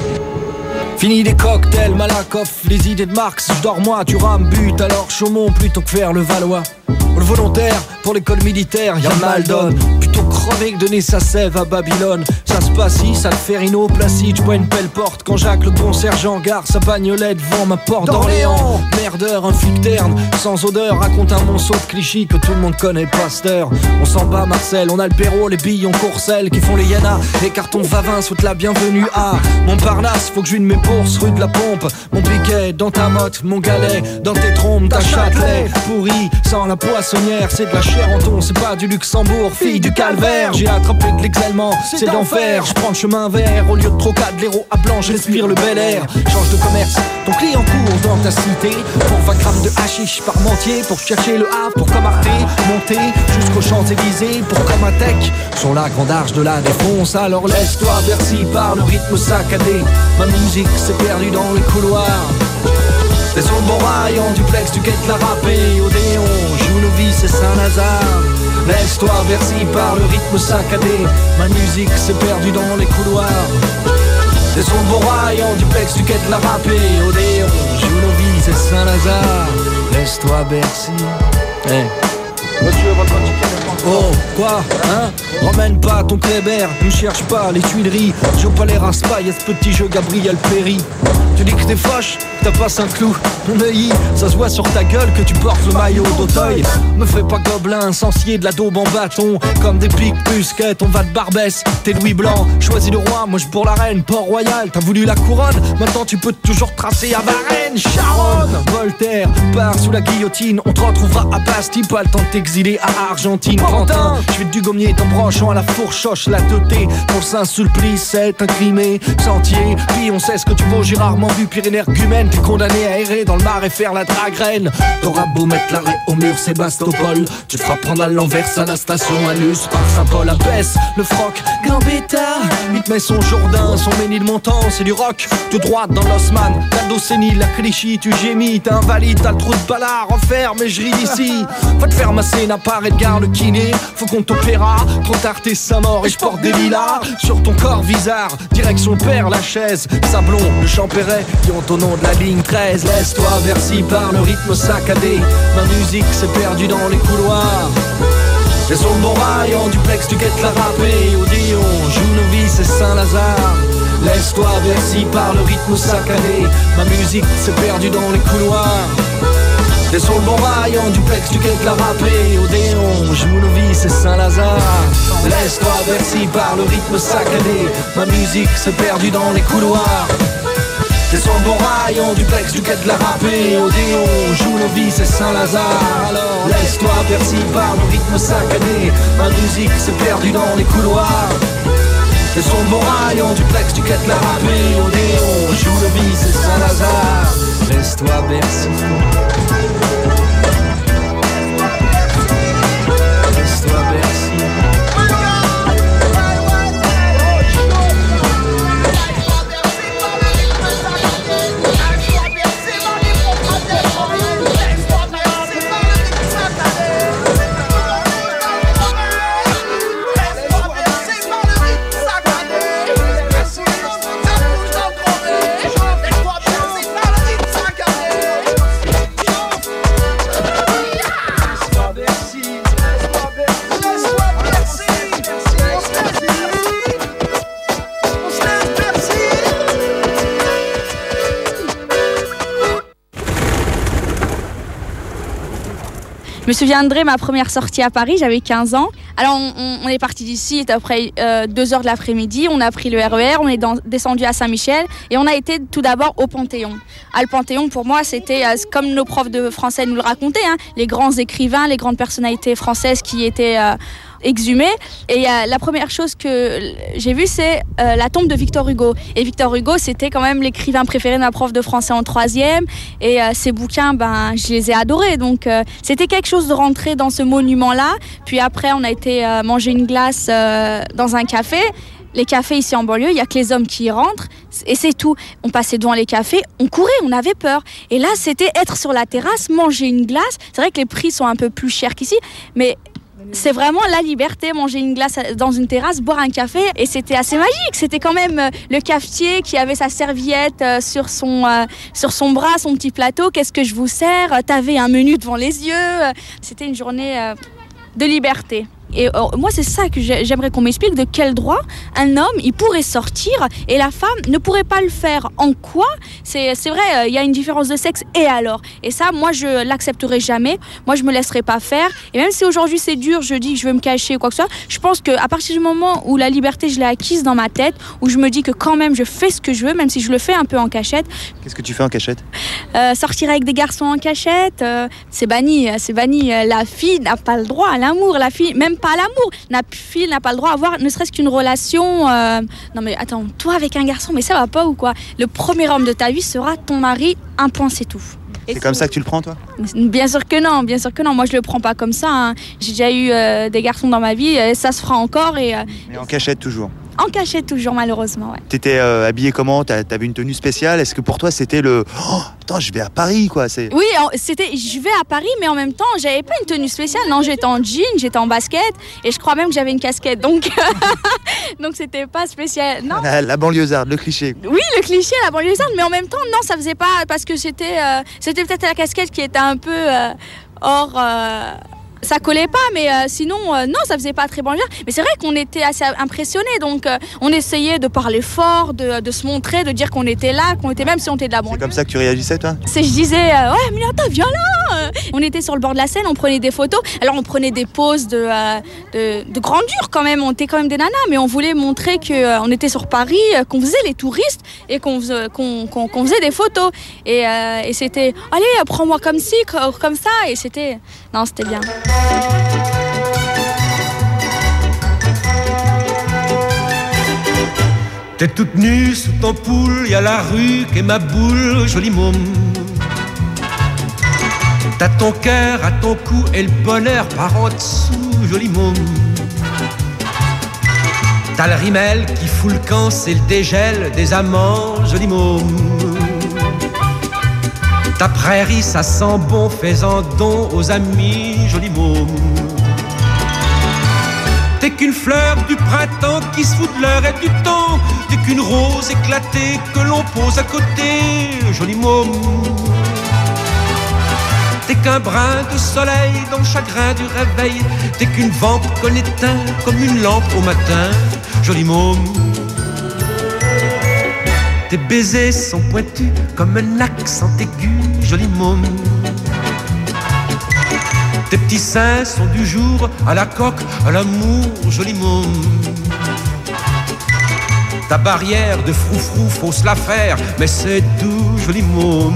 Fini les cocktails, Malakoff, les idées de Marx. Je dors moi, tu rames, but, alors Chaumont plutôt que faire le Valois. Le volontaire pour l'école militaire, y'a mal donne. Plutôt crever que donner sa sève à Babylone. Ça se passe ici, ça le fait Rino Placide. J'bois une pelle porte quand Jacques le bon sergent gare sa bagnolette devant ma porte d'Orléans. Merdeur, un flic terne, sans odeur, raconte un monceau de clichés que tout le monde connaît, Pasteur. On s'en bat Marcel, on a le Perrault, les billes, on Courcelles qui font les Yana. Les cartons Vavin souhaitent la bienvenue à Montparnasse, faut que je une mes bourses rue de la Pompe. Mon piquet dans ta motte, mon galet dans tes trompes, ta Châtelet. Pourri, sans la poissonnière, c'est de la chair en ton, c'est pas du Luxembourg, fille du calvaire. J'ai attrapé de l'exalement, c'est d'enfer. Je prends le chemin vert, au lieu de Trocadéro à Blanche, respire le bel air. Change de commerce, ton client court dans ta cité pour 20 grammes de hashish par mentier, pour chercher le Havre, pour Comarté, monter jusqu'aux Champs-Élysées, pour Comatec, sur la grande arche de la Défonce. Alors laisse-toi bercer par le rythme saccadé, ma musique s'est perdue dans les couloirs. T'es sur le bon rail en duplex, tu guettes la râpée, Odéon, joue nos vies, c'est Saint-Lazare. Laisse-toi bercer par le rythme saccadé, ma musique s'est perdue dans les couloirs. T'es sur le bon rail en duplex, tu guettes la râpée, Odéon, joue nos vies, c'est Saint-Lazare. Laisse-toi bercer. Hey. Monsieur, votre ticket. Oh, quoi, hein? Ramène pas ton Kléber, ne cherche pas les Tuileries. Joue pas les raspas, y'a ce petit jeu Gabriel Péry. Tu dis que t'es fâche, que t'as pas un clou. Mon œil, ça se voit sur ta gueule que tu portes le maillot d'Auteuil. Me fais pas gobelin, sensier de la daube en bâton. Comme des piques busquettes, on va de Barbès. T'es Louis Blanc, choisis le roi, moi je pour la reine. Port-Royal, t'as voulu la couronne, maintenant tu peux toujours tracer à Varennes. Charonne, Voltaire, part sous la guillotine. On te retrouvera à Bastille, pas le temps de t'exercer. exilé à Argentine. Quentin, je vais du gommier ton branchant à la fourchoche, la teuté. Pour Saint-Sulpice, c'est un crimé sentier. Puis on sait ce que tu vaux, j'ai rarement vu pire énergumène. T'es condamné à errer dans le mar et faire la dragraine. T'auras beau mettre l'arrêt au mur Sébastopol, tu te feras prendre à l'envers à la station Anus. Par Saint-Paul abaisse le froc, Gambetta. Il te met son Jourdain, son Ménilmontant, c'est du rock. Tout droit dans l'Osman, la Docénie, la Clichy. Tu gémis, t'es invalide, t'as le trou de ballard. Enferme et je ris d'ici. Va te faire masser, n'a pas Edgar le kiné. Faut qu'on t'opéra, trop tard t'es saint mort et je porte des lilas sur ton corps bizarre. Direction Père Lachaise, Sablon, le Champéret, diront au nom de la ligne 13. Laisse-toi bercy par le rythme saccadé. Ma musique s'est perdue dans les couloirs. C'est sur le bon rail, en duplex tu guettes la râpée. Odéon, Jounovis et Saint-Lazare. Laisse-toi bercy par le rythme saccadé. Ma musique s'est perdue dans les couloirs. C'est sur le bon rail, en duplex tu guettes la râpée. Odéon, Jounovis et Saint-Lazare. Laisse-toi bercy par le rythme saccadé. Ma musique s'est perdue dans les couloirs. C'est sur le bon rail, en duplex du quai de la râpée. Odéon, Jounovis et Saint-Lazare. Alors laisse-toi bercy par le rythme saccadé. Ma musique s'est perdue dans les couloirs. C'est sur le bon rail, en duplex du quai de la râpée. Odéon, Jounovis et Saint-Lazare. Laisse-toi bercy. Laisse-toi bercy. Je me souviendrai ma première sortie à Paris, j'avais 15 ans. Alors on est parti d'ici, il était après 2h de l'après-midi, on a pris le RER, on est descendu à Saint-Michel et on a été tout d'abord au Panthéon. Le Panthéon pour moi c'était comme nos profs de français nous le racontaient, les grands écrivains, les grandes personnalités françaises qui étaient exhumées. Et la première chose que j'ai vue c'est la tombe de Victor Hugo. Et Victor Hugo c'était quand même l'écrivain préféré de ma prof de français en 3e et ses bouquins je les ai adorés. Donc c'était quelque chose de rentrer dans ce monument-là. Puis après on a été manger une glace dans un café. Les cafés ici en banlieue, il n'y a que les hommes qui y rentrent et c'est tout. On passait devant les cafés, on courait, on avait peur. Et là, c'était être sur la terrasse, manger une glace. C'est vrai que les prix sont un peu plus chers qu'ici, mais c'est vraiment la liberté, manger une glace dans une terrasse, boire un café. Et c'était assez magique. C'était quand même le cafetier qui avait sa serviette sur son bras, son petit plateau. Qu'est-ce que je vous sers ? T'avais un menu devant les yeux. C'était une journée de liberté. Et moi, c'est ça que j'aimerais qu'on m'explique, de quel droit un homme, il pourrait sortir et la femme ne pourrait pas le faire. En quoi ? C'est vrai, il y a une différence de sexe, et alors ? Et ça, moi, je l'accepterai jamais. Moi, je me laisserai pas faire. Et même si aujourd'hui, c'est dur, je dis que je veux me cacher ou quoi que ce soit, je pense qu'à partir du moment où la liberté, je l'ai acquise dans ma tête, où je me dis que quand même, je fais ce que je veux, même si je le fais un peu en cachette. Qu'est-ce que tu fais en cachette ? Sortir avec des garçons en cachette, c'est banni. La fille n'a pas le droit à l'amour. La fille, même pas à l'amour. La fille n'a pas le droit à avoir ne serait-ce qu'une relation. Non mais attends, toi avec un garçon, mais ça va pas ou quoi ? Le premier homme de ta vie sera ton mari, un point, c'est tout. C'est comme ça que tu le prends, toi ? Bien sûr que non. Moi, je le prends pas comme ça. J'ai déjà eu des garçons dans ma vie, et ça se fera encore. Mais en cachette toujours ? En cachette toujours, malheureusement, ouais. T'étais habillée comment ? T'avais une tenue spéciale ? Est-ce que pour toi c'était le « Oh, attends, je vais à Paris, quoi » Oui, c'était je vais à Paris, mais en même temps, j'avais pas une tenue spéciale. Non, j'étais en jean, j'étais en basket, et je crois même que j'avais une casquette. Donc c'était pas spécial. Non. La banlieusarde, le cliché. Oui, le cliché, la banlieusarde, mais en même temps, non, ça faisait pas, parce que c'était peut-être la casquette qui était un peu hors... Ça collait pas, mais sinon, non, ça faisait pas très banlieue. Mais c'est vrai qu'on était assez impressionnés, donc on essayait de parler fort, de se montrer, de dire qu'on était là, qu'on était même si on était de la banlieue. C'est comme ça que tu réagissais, toi ? Je disais, ouais, mais attends, viens là. On était sur le bord de la Seine, on prenait des photos. Alors on prenait des poses de grandeur quand même. On était quand même des nanas, mais on voulait montrer qu'on était sur Paris, qu'on faisait les touristes et qu'on faisait des photos. Et c'était, allez, prends-moi comme ci, comme ça. Et c'était bien. T'es toute nue sous ton poule, y a la rue qu'est ma boule, joli môme. T'as ton cœur à ton cou et le bonheur par en dessous, joli môme. T'as le rimel qui fout le camp, c'est le dégel des amants, joli môme. Ta prairie, ça sent bon, fais-en don aux amis, joli môme. T'es qu'une fleur du printemps qui se fout de l'heure et du temps. T'es qu'une rose éclatée que l'on pose à côté, joli môme. T'es qu'un brin de soleil dans le chagrin du réveil. T'es qu'une vampe qu'on éteint comme une lampe au matin, joli môme. Tes baisers sont pointus comme un accent aigu, joli môme. Tes petits seins sont du jour à la coque, à l'amour, joli môme. Ta barrière de froufrou, faut se la faire, mais c'est doux, joli môme.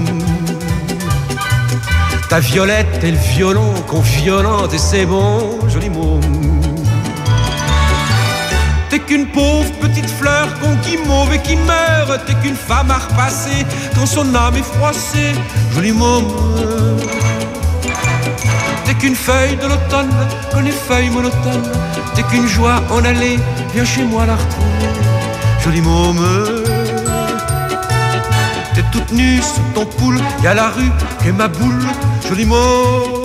Ta violette et le violon qu'on violente et c'est bon, joli môme. T'es qu'une pauvre petite fleur qu'on guimauve et qui meurt. T'es qu'une femme à repasser quand son âme est froissée, joli môme. T'es qu'une feuille de l'automne, comme les feuilles monotones. T'es qu'une joie en allée, viens chez moi la retrouver, joli môme. T'es toute nue sous ton poule, y'a la rue qu'est ma boule, joli môme.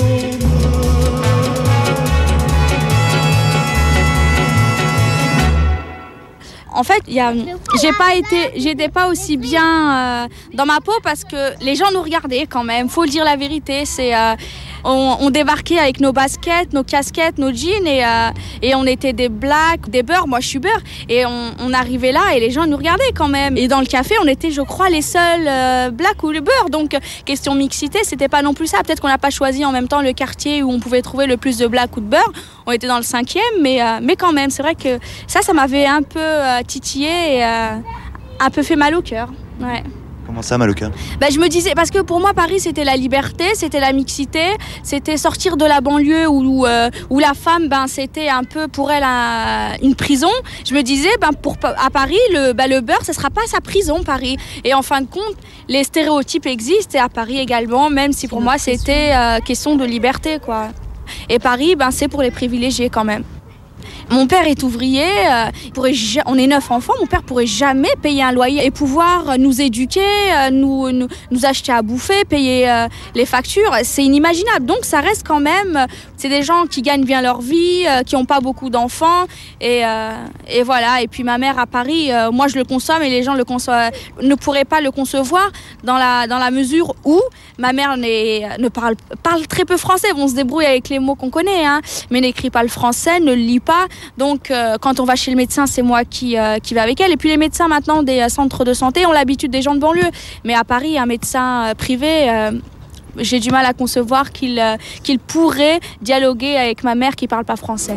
En fait, j'étais pas aussi bien dans ma peau parce que les gens nous regardaient quand même. Faut le dire la vérité, on débarquait avec nos baskets, nos casquettes, nos jeans et on était des blacks, des beurs. Moi, je suis beurre et on arrivait là et les gens nous regardaient quand même. Et dans le café, on était, je crois, les seuls blacks ou le beurre. Donc, question mixité, c'était pas non plus ça. Peut-être qu'on n'a pas choisi en même temps le quartier où on pouvait trouver le plus de blacks ou de beurre. On était dans le 5e, mais quand même, c'est vrai que ça m'avait un peu titillé et un peu fait mal au cœur. Ouais. Comment ça, mal au cœur ? Je me disais, parce que pour moi, Paris, c'était la liberté, c'était la mixité, c'était sortir de la banlieue où la femme, c'était un peu pour elle une prison. Je me disais, à Paris, le beurre, ce sera pas sa prison, Paris. Et en fin de compte, les stéréotypes existent et à Paris également, même si pour moi, c'était question de liberté, quoi. Et Paris, c'est pour les privilégiés quand même. Mon père est ouvrier, on est 9 enfants, mon père pourrait jamais payer un loyer et pouvoir nous éduquer, nous acheter à bouffer, payer les factures, c'est inimaginable. Donc ça reste quand même, c'est des gens qui gagnent bien leur vie, qui n'ont pas beaucoup d'enfants et voilà. Et puis ma mère à Paris, moi je le consomme et les gens ne pourraient pas le concevoir dans la mesure où ma mère parle très peu français. On se débrouille avec les mots qu'on connaît, mais n'écrit pas le français, ne le lit pas. Donc quand on va chez le médecin, c'est moi qui vais avec elle. Et puis les médecins maintenant des centres de santé ont l'habitude des gens de banlieue. Mais à Paris, un médecin privé, j'ai du mal à concevoir qu'il pourrait dialoguer avec ma mère qui parle pas français.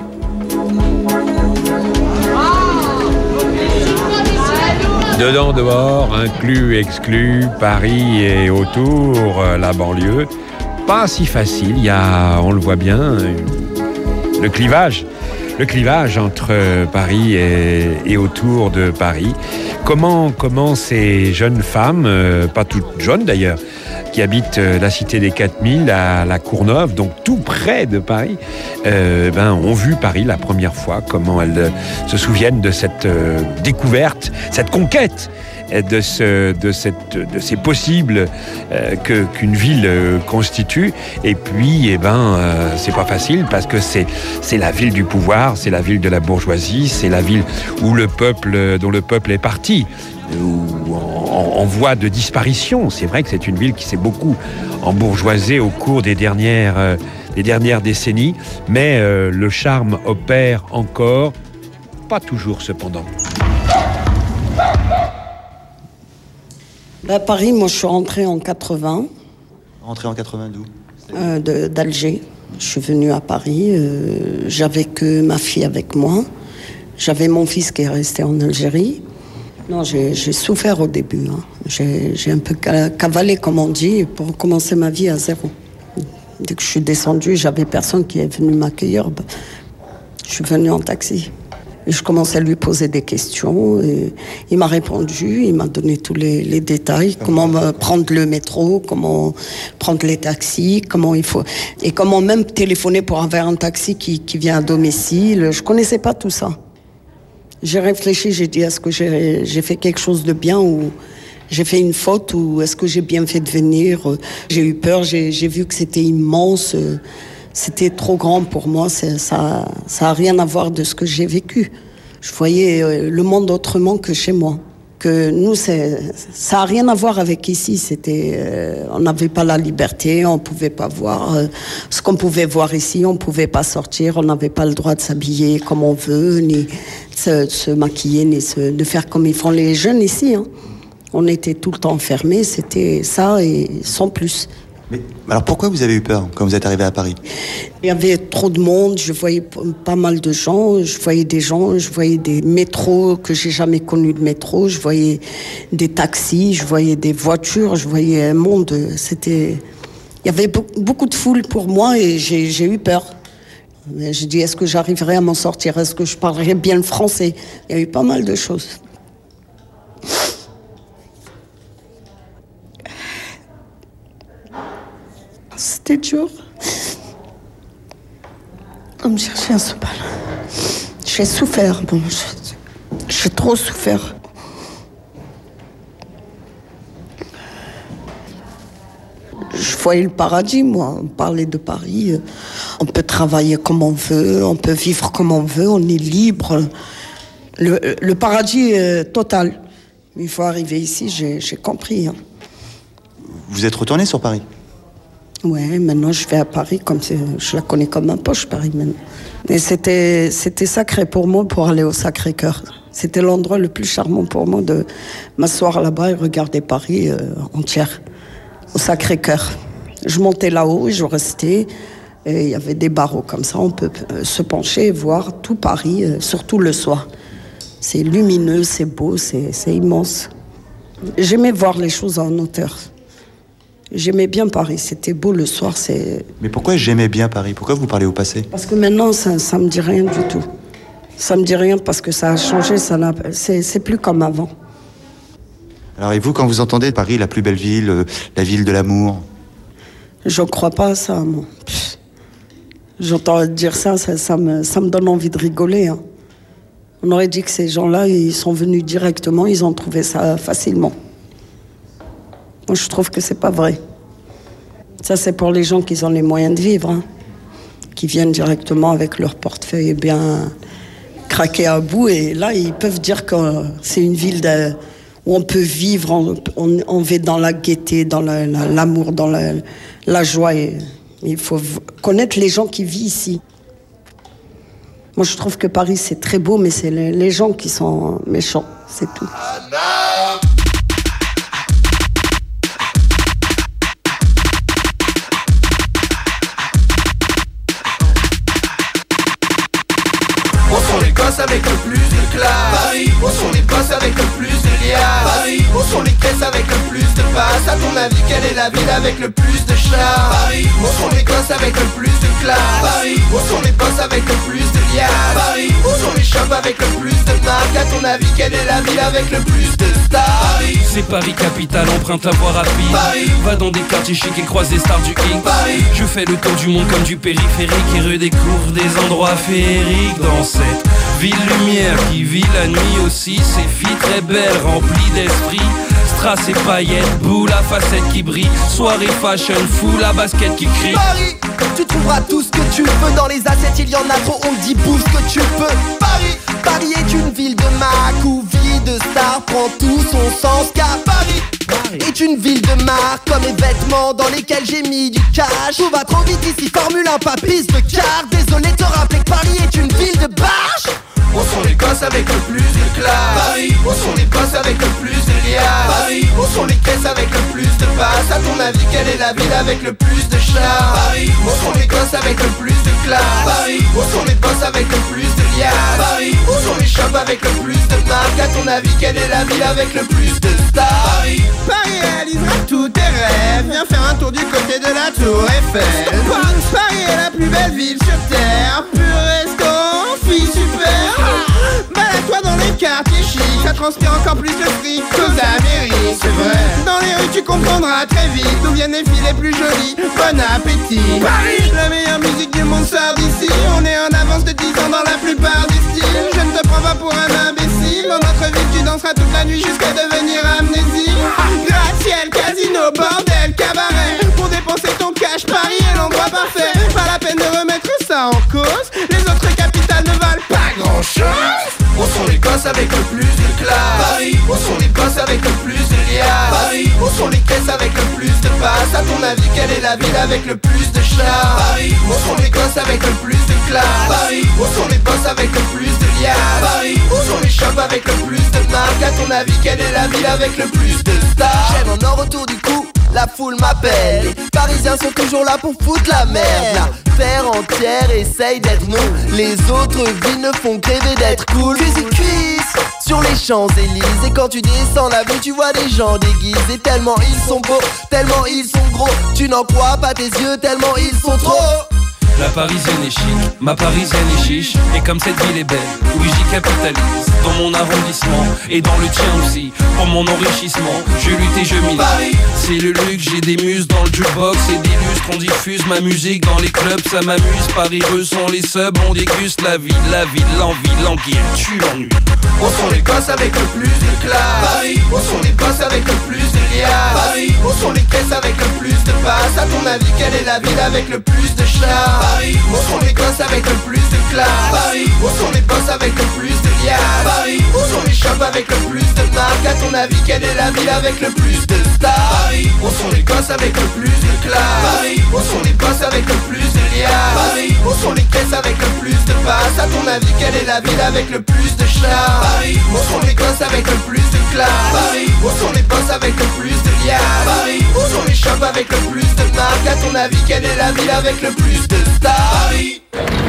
Dedans, dehors, inclus, exclus, Paris et autour, la banlieue. Pas si facile, il y a, on le voit bien, le clivage entre Paris et autour de Paris. Comment ces jeunes femmes, pas toutes jeunes d'ailleurs, qui habitent la cité des 4000 à la Courneuve, donc tout près de Paris, ont vu Paris la première fois, comment elles se souviennent de cette découverte, cette conquête de ces possibles qu'une ville constitue. Et puis, c'est pas facile parce que c'est la ville du pouvoir, c'est la ville de la bourgeoisie, c'est la ville dont le peuple est parti, en voie de disparition. C'est vrai que c'est une ville qui s'est beaucoup embourgeoisée au cours des dernières décennies, mais le charme opère encore, pas toujours cependant. Paris, moi je suis rentrée en 80. Rentrée en 80 d'où ? D'Alger. Je suis venue à Paris, j'avais que ma fille avec moi. J'avais mon fils qui est resté en Algérie. Non, j'ai souffert au début. J'ai un peu cavalé, comme on dit, pour recommencer ma vie à zéro. Dès que je suis descendue, j'avais personne qui est venu m'accueillir. Je suis venue en taxi. Et je commençais à lui poser des questions. Et il m'a répondu, il m'a donné tous les détails. Comment prendre le métro, comment prendre les taxis, comment il faut... Et comment même téléphoner pour avoir un taxi qui vient à domicile. Je connaissais pas tout ça. J'ai réfléchi, j'ai dit, est-ce que j'ai fait quelque chose de bien ou j'ai fait une faute ou est-ce que j'ai bien fait de venir? J'ai eu peur, j'ai vu que c'était immense. C'était trop grand pour moi, ça a rien à voir de ce que j'ai vécu. Je voyais le monde autrement que chez moi. Que nous, ça a rien à voir avec ici. On n'avait pas la liberté, on pouvait pas voir ce qu'on pouvait voir ici, on pouvait pas sortir, on n'avait pas le droit de s'habiller comme on veut, ni se maquiller, ni de faire comme ils font les jeunes ici. Hein. On était tout le temps enfermés, c'était ça et sans plus. Mais alors pourquoi vous avez eu peur quand vous êtes arrivé à Paris? Il y avait trop de monde, je voyais pas mal de gens, je voyais des métros que j'ai jamais connus de métro, je voyais des taxis, je voyais des voitures, je voyais un monde, il y avait beaucoup de foule pour moi et j'ai eu peur. J'ai dit, est-ce que j'arriverai à m'en sortir? Est-ce que je parlerai bien le français? Il y a eu pas mal de choses. C'était dur. On me chercher un sopal. J'ai souffert. Bon, j'ai trop souffert. Je voyais le paradis, moi. On parlait de Paris. On peut travailler comme on veut, on peut vivre comme on veut, on est libre. Le paradis est total. Mais il faut arriver ici, j'ai compris. Hein. Vous êtes retourné sur Paris? Ouais, maintenant je vais à Paris, comme je la connais comme ma poche, Paris maintenant. Et c'était sacré pour moi pour aller au Sacré-Cœur. C'était l'endroit le plus charmant pour moi de m'asseoir là-bas et regarder Paris entière, au Sacré-Cœur. Je montais là-haut et je restais. Et il y avait des barreaux comme ça, on peut se pencher et voir tout Paris, surtout le soir. C'est lumineux, c'est beau, c'est immense. J'aimais voir les choses en hauteur. J'aimais bien Paris, c'était beau le soir. Mais pourquoi j'aimais bien Paris? Pourquoi vous parlez au passé? Parce que maintenant, ça me dit rien du tout. Ça me dit rien parce que ça a changé, c'est plus comme avant. Alors et vous, quand vous entendez Paris, la plus belle ville, la ville de l'amour? Je crois pas à ça, moi. J'entends dire ça me donne envie de rigoler. Hein. On aurait dit que ces gens-là, ils sont venus directement, ils ont trouvé ça facilement. Moi, je trouve que c'est pas vrai. Ça, c'est pour les gens qui ont les moyens de vivre, hein, qui viennent directement avec leur portefeuille bien craqué à bout. Et là, ils peuvent dire que c'est une ville où on peut vivre, on vit dans la gaieté, dans l'amour, dans la joie. Et il faut connaître les gens qui vivent ici. Moi, je trouve que Paris, c'est très beau, mais c'est les gens qui sont méchants, c'est tout. Avec le plus de classe Paris, où sont les gosses avec le plus de liasses Paris, où sont les caisses avec le plus de passes À ton avis, quelle est la ville avec le plus de chars Paris, où sont les gosses avec le plus de classe Paris, où sont les boss avec le plus de liasses Paris, où sont les shops avec le plus de marques À ton avis, quelle est la ville avec le plus de stars Paris, c'est Paris capitale, emprunte la voie rapide Paris, va dans des quartiers chics et croise des stars du King Paris, je fais le tour du monde comme du périphérique Et redécouvre des endroits féeriques dans cette ville lumière qui vit la nuit aussi, ces filles très belles, remplies d'esprit. Strass et paillettes, boule à facettes qui brille. Soirée fashion, fou, la basket qui crie. Paris, tu trouveras tout ce que tu veux. Dans les assiettes, il y en a trop, on dit bouffe ce que tu peux. Paris, Paris est une ville de marque où vie de star prend tout son sens. Car Paris est une ville de marque comme les vêtements dans lesquels j'ai mis du cash. Tout va trop vite ici, Formule 1, pas piste de car. Désolé de te rappeler que Paris est une ville de barge. Où sont les gosses avec le plus de classe Paris, où sont les boss avec le plus de liasses Paris, où sont les caisses avec le plus de passes À ton avis, quelle est la ville avec le plus de chars Paris, où sont les gosses avec le plus de classe Paris, où sont les boss avec le plus de liasses Paris, où sont les shops avec le plus de marques À ton avis, quelle est la ville avec le plus de stars Paris, Paris réalisera tous tes rêves. Viens faire un tour du côté côté de la Tour Eiffel. Paris est la plus belle ville sur terre. Pur restaurant, fille super. Balade-toi dans les quartiers chics, ça transpire encore plus de fric qu'aux Amériques, c'est vrai. Dans les rues tu comprendras très vite d'où viennent les filles les plus jolies. Bon appétit. Paris, la meilleure musique du monde sort d'ici. On est en avance de 10 ans dans la plupart des styles. Je ne te prends pas pour un imbécile. Dans notre ville tu danseras toute la nuit jusqu'à devenir amnésique. Gratte-ciel, casino, bordel, cabaret. Pour dépenser ton cash, Paris est l'endroit parfait. Pas la peine de remettre ça en cause. Les autres capitales ne valent pas grand chose. Où sont les gosses avec le plus de classe? Paris. Où sont les gosses avec le plus de liasses? Paris. Où sont les caisses avec le plus de passes? À ton avis, quelle est la ville avec le plus de chars? Paris. Où sont les gosses avec le plus de classe? Paris. Où sont les boss avec le plus de liasses? Paris. Où sont les shops avec le plus de marques? À ton avis, quelle est la ville avec le plus de stars? J'aime en or autour du cou, la foule m'appelle. Les Parisiens sont toujours là pour foutre la merde. La terre entière essaye d'être nous. Les autres villes ne font que rêver d'être cool. Cuisse sur les Champs-Élysées. Et quand tu descends la rue tu vois des gens déguisés. Tellement ils sont beaux, tellement ils sont gros. Tu n'en crois pas tes yeux tellement ils sont trop. La parisienne est chic, ma parisienne est chiche. Et comme cette ville est belle, oui j'y capitalise. Dans mon arrondissement et dans le tien aussi. Pour mon enrichissement, je lutte et je milite. C'est le luxe, j'ai des muses dans le jukebox et des lustres. On diffuse ma musique dans les clubs, ça m'amuse. Paris ressent les subs, on déguste la vie, l'envie, l'anguille, tu l'ennuies. Où sont les gosses avec le plus de classe? Paris. Où sont les boss avec le plus de liasses? Paris. Où sont les caisses avec le plus de passes? À ton avis, quelle est la ville avec le plus de chars? Paris. Où sont les gosses avec le plus de classe? Paris. Où sont les boss avec le plus de liasses? Paris. Où sont les shops avec le plus de marques? À ton avis, quelle est la ville avec le plus de stars? Paris. Où sont les gosses avec le plus de classe? Paris. Où sont les boss avec le plus de liasses? Paris. Où sont les caisses avec le plus de passes? À ton avis, quelle est la ville avec le plus de chars? Paris. Où sont les gosses avec le plus de classe? Paris. Où sont les boss avec le plus de liasses? Paris. Où sont les shops avec le plus de marques? À ton avis, quelle est la ville avec le plus de stars? Paris.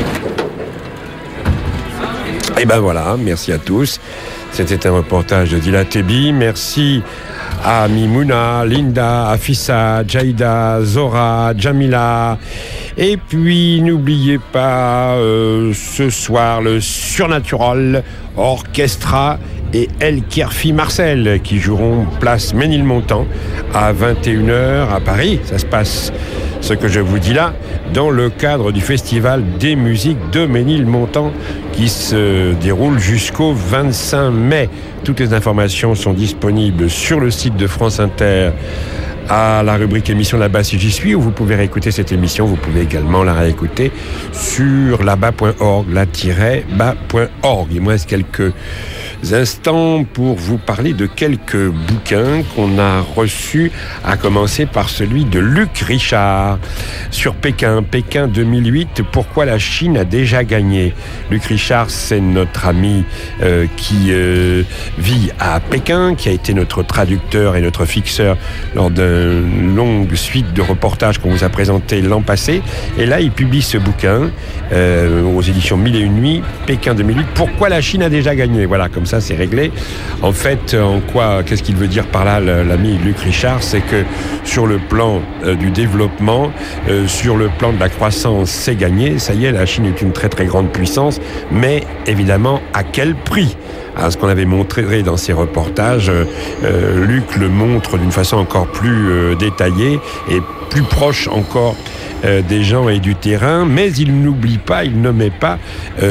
Et ben voilà, merci à tous. C'était un reportage de Dila Tebi. Merci à Mimouna, Linda, Afissa, Jaïda, Zora, Jamila. Et puis, n'oubliez pas, ce soir, le Surnatural Orchestra et El Kierfi Marcel qui joueront place Ménilmontant à 21h à Paris. Ça se passe, ce que je vous dis là, dans le cadre du Festival des musiques de Ménilmontant qui se déroule jusqu'au 25 mai. Toutes les informations sont disponibles sur le site de France Inter à la rubrique émission Là-bas si j'y suis, où vous pouvez réécouter cette émission. Vous pouvez également la réécouter sur là-bas.org, la-bas.org. Il me reste quelques instants pour vous parler de quelques bouquins qu'on a reçus, à commencer par celui de Luc Richard sur Pékin 2008, pourquoi la Chine a déjà gagné. Luc Richard, c'est notre ami qui vit à Pékin, qui a été notre traducteur et notre fixeur lors d'une longue suite de reportages qu'on vous a présentés l'an passé. Et là, il publie ce bouquin aux éditions 1001 Nuits, Pékin 2008, pourquoi la Chine a déjà gagné. Voilà, comme ça, c'est réglé. En fait, qu'est-ce qu'il veut dire par là, l'ami Luc Richard? C'est que sur le plan du développement, sur le plan de la croissance, c'est gagné. Ça y est, la Chine est une très très grande puissance, mais évidemment, à quel prix? À ce qu'on avait montré dans ces reportages, Luc le montre d'une façon encore plus détaillée et plus proche encore des gens et du terrain, mais il n'oublie pas, il n'omet pas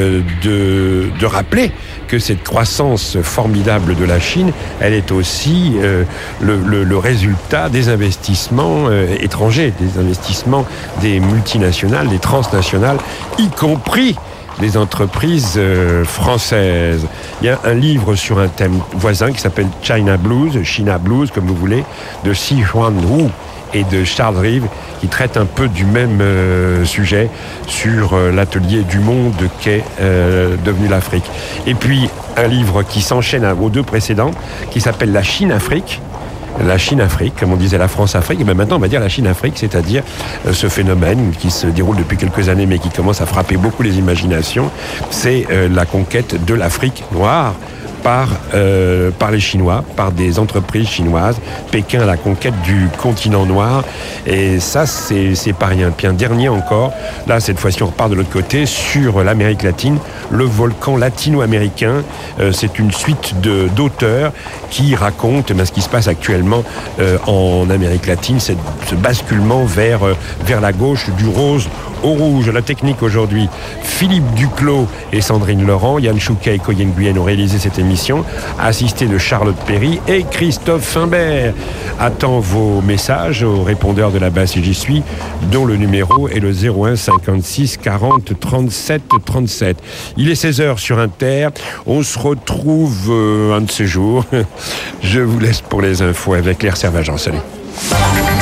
de rappeler que cette croissance formidable de la Chine, elle est aussi le résultat des investissements étrangers, des investissements des multinationales, des transnationales, y compris des entreprises françaises. Il y a un livre sur un thème voisin qui s'appelle China Blues, comme vous voulez, de Xi Huan-Wu et de Charles Rive, qui traite un peu du même sujet sur l'atelier du monde qu'est devenue l'Afrique. Et puis, un livre qui s'enchaîne aux deux précédents, qui s'appelle La Chine-Afrique. La Chine-Afrique, comme on disait la France-Afrique, et bien maintenant on va dire la Chine-Afrique, c'est-à-dire ce phénomène qui se déroule depuis quelques années mais qui commence à frapper beaucoup les imaginations, c'est la conquête de l'Afrique noire par les Chinois, par des entreprises chinoises. Pékin à la conquête du continent noir. Et ça, c'est pas rien. Puis un dernier encore, là, cette fois-ci, on repart de l'autre côté, sur l'Amérique latine, le volcan latino-américain. C'est une suite d'auteurs qui racontent ce qui se passe actuellement en Amérique latine, ce basculement vers la gauche, du rose au rouge. La technique aujourd'hui, Philippe Duclos et Sandrine Laurent, Yann Chouquet et Coyen Guyenne ont réalisé cette émission, assisté de Charlotte Perry et Christophe Fimbert. Attends vos messages au répondeur de la Basse et j'y suis, dont le numéro est le 01 56 40 37 37. Il est 16h sur Inter. On se retrouve un de ces jours. Je vous laisse pour les infos avec Claire Servagent. Salut.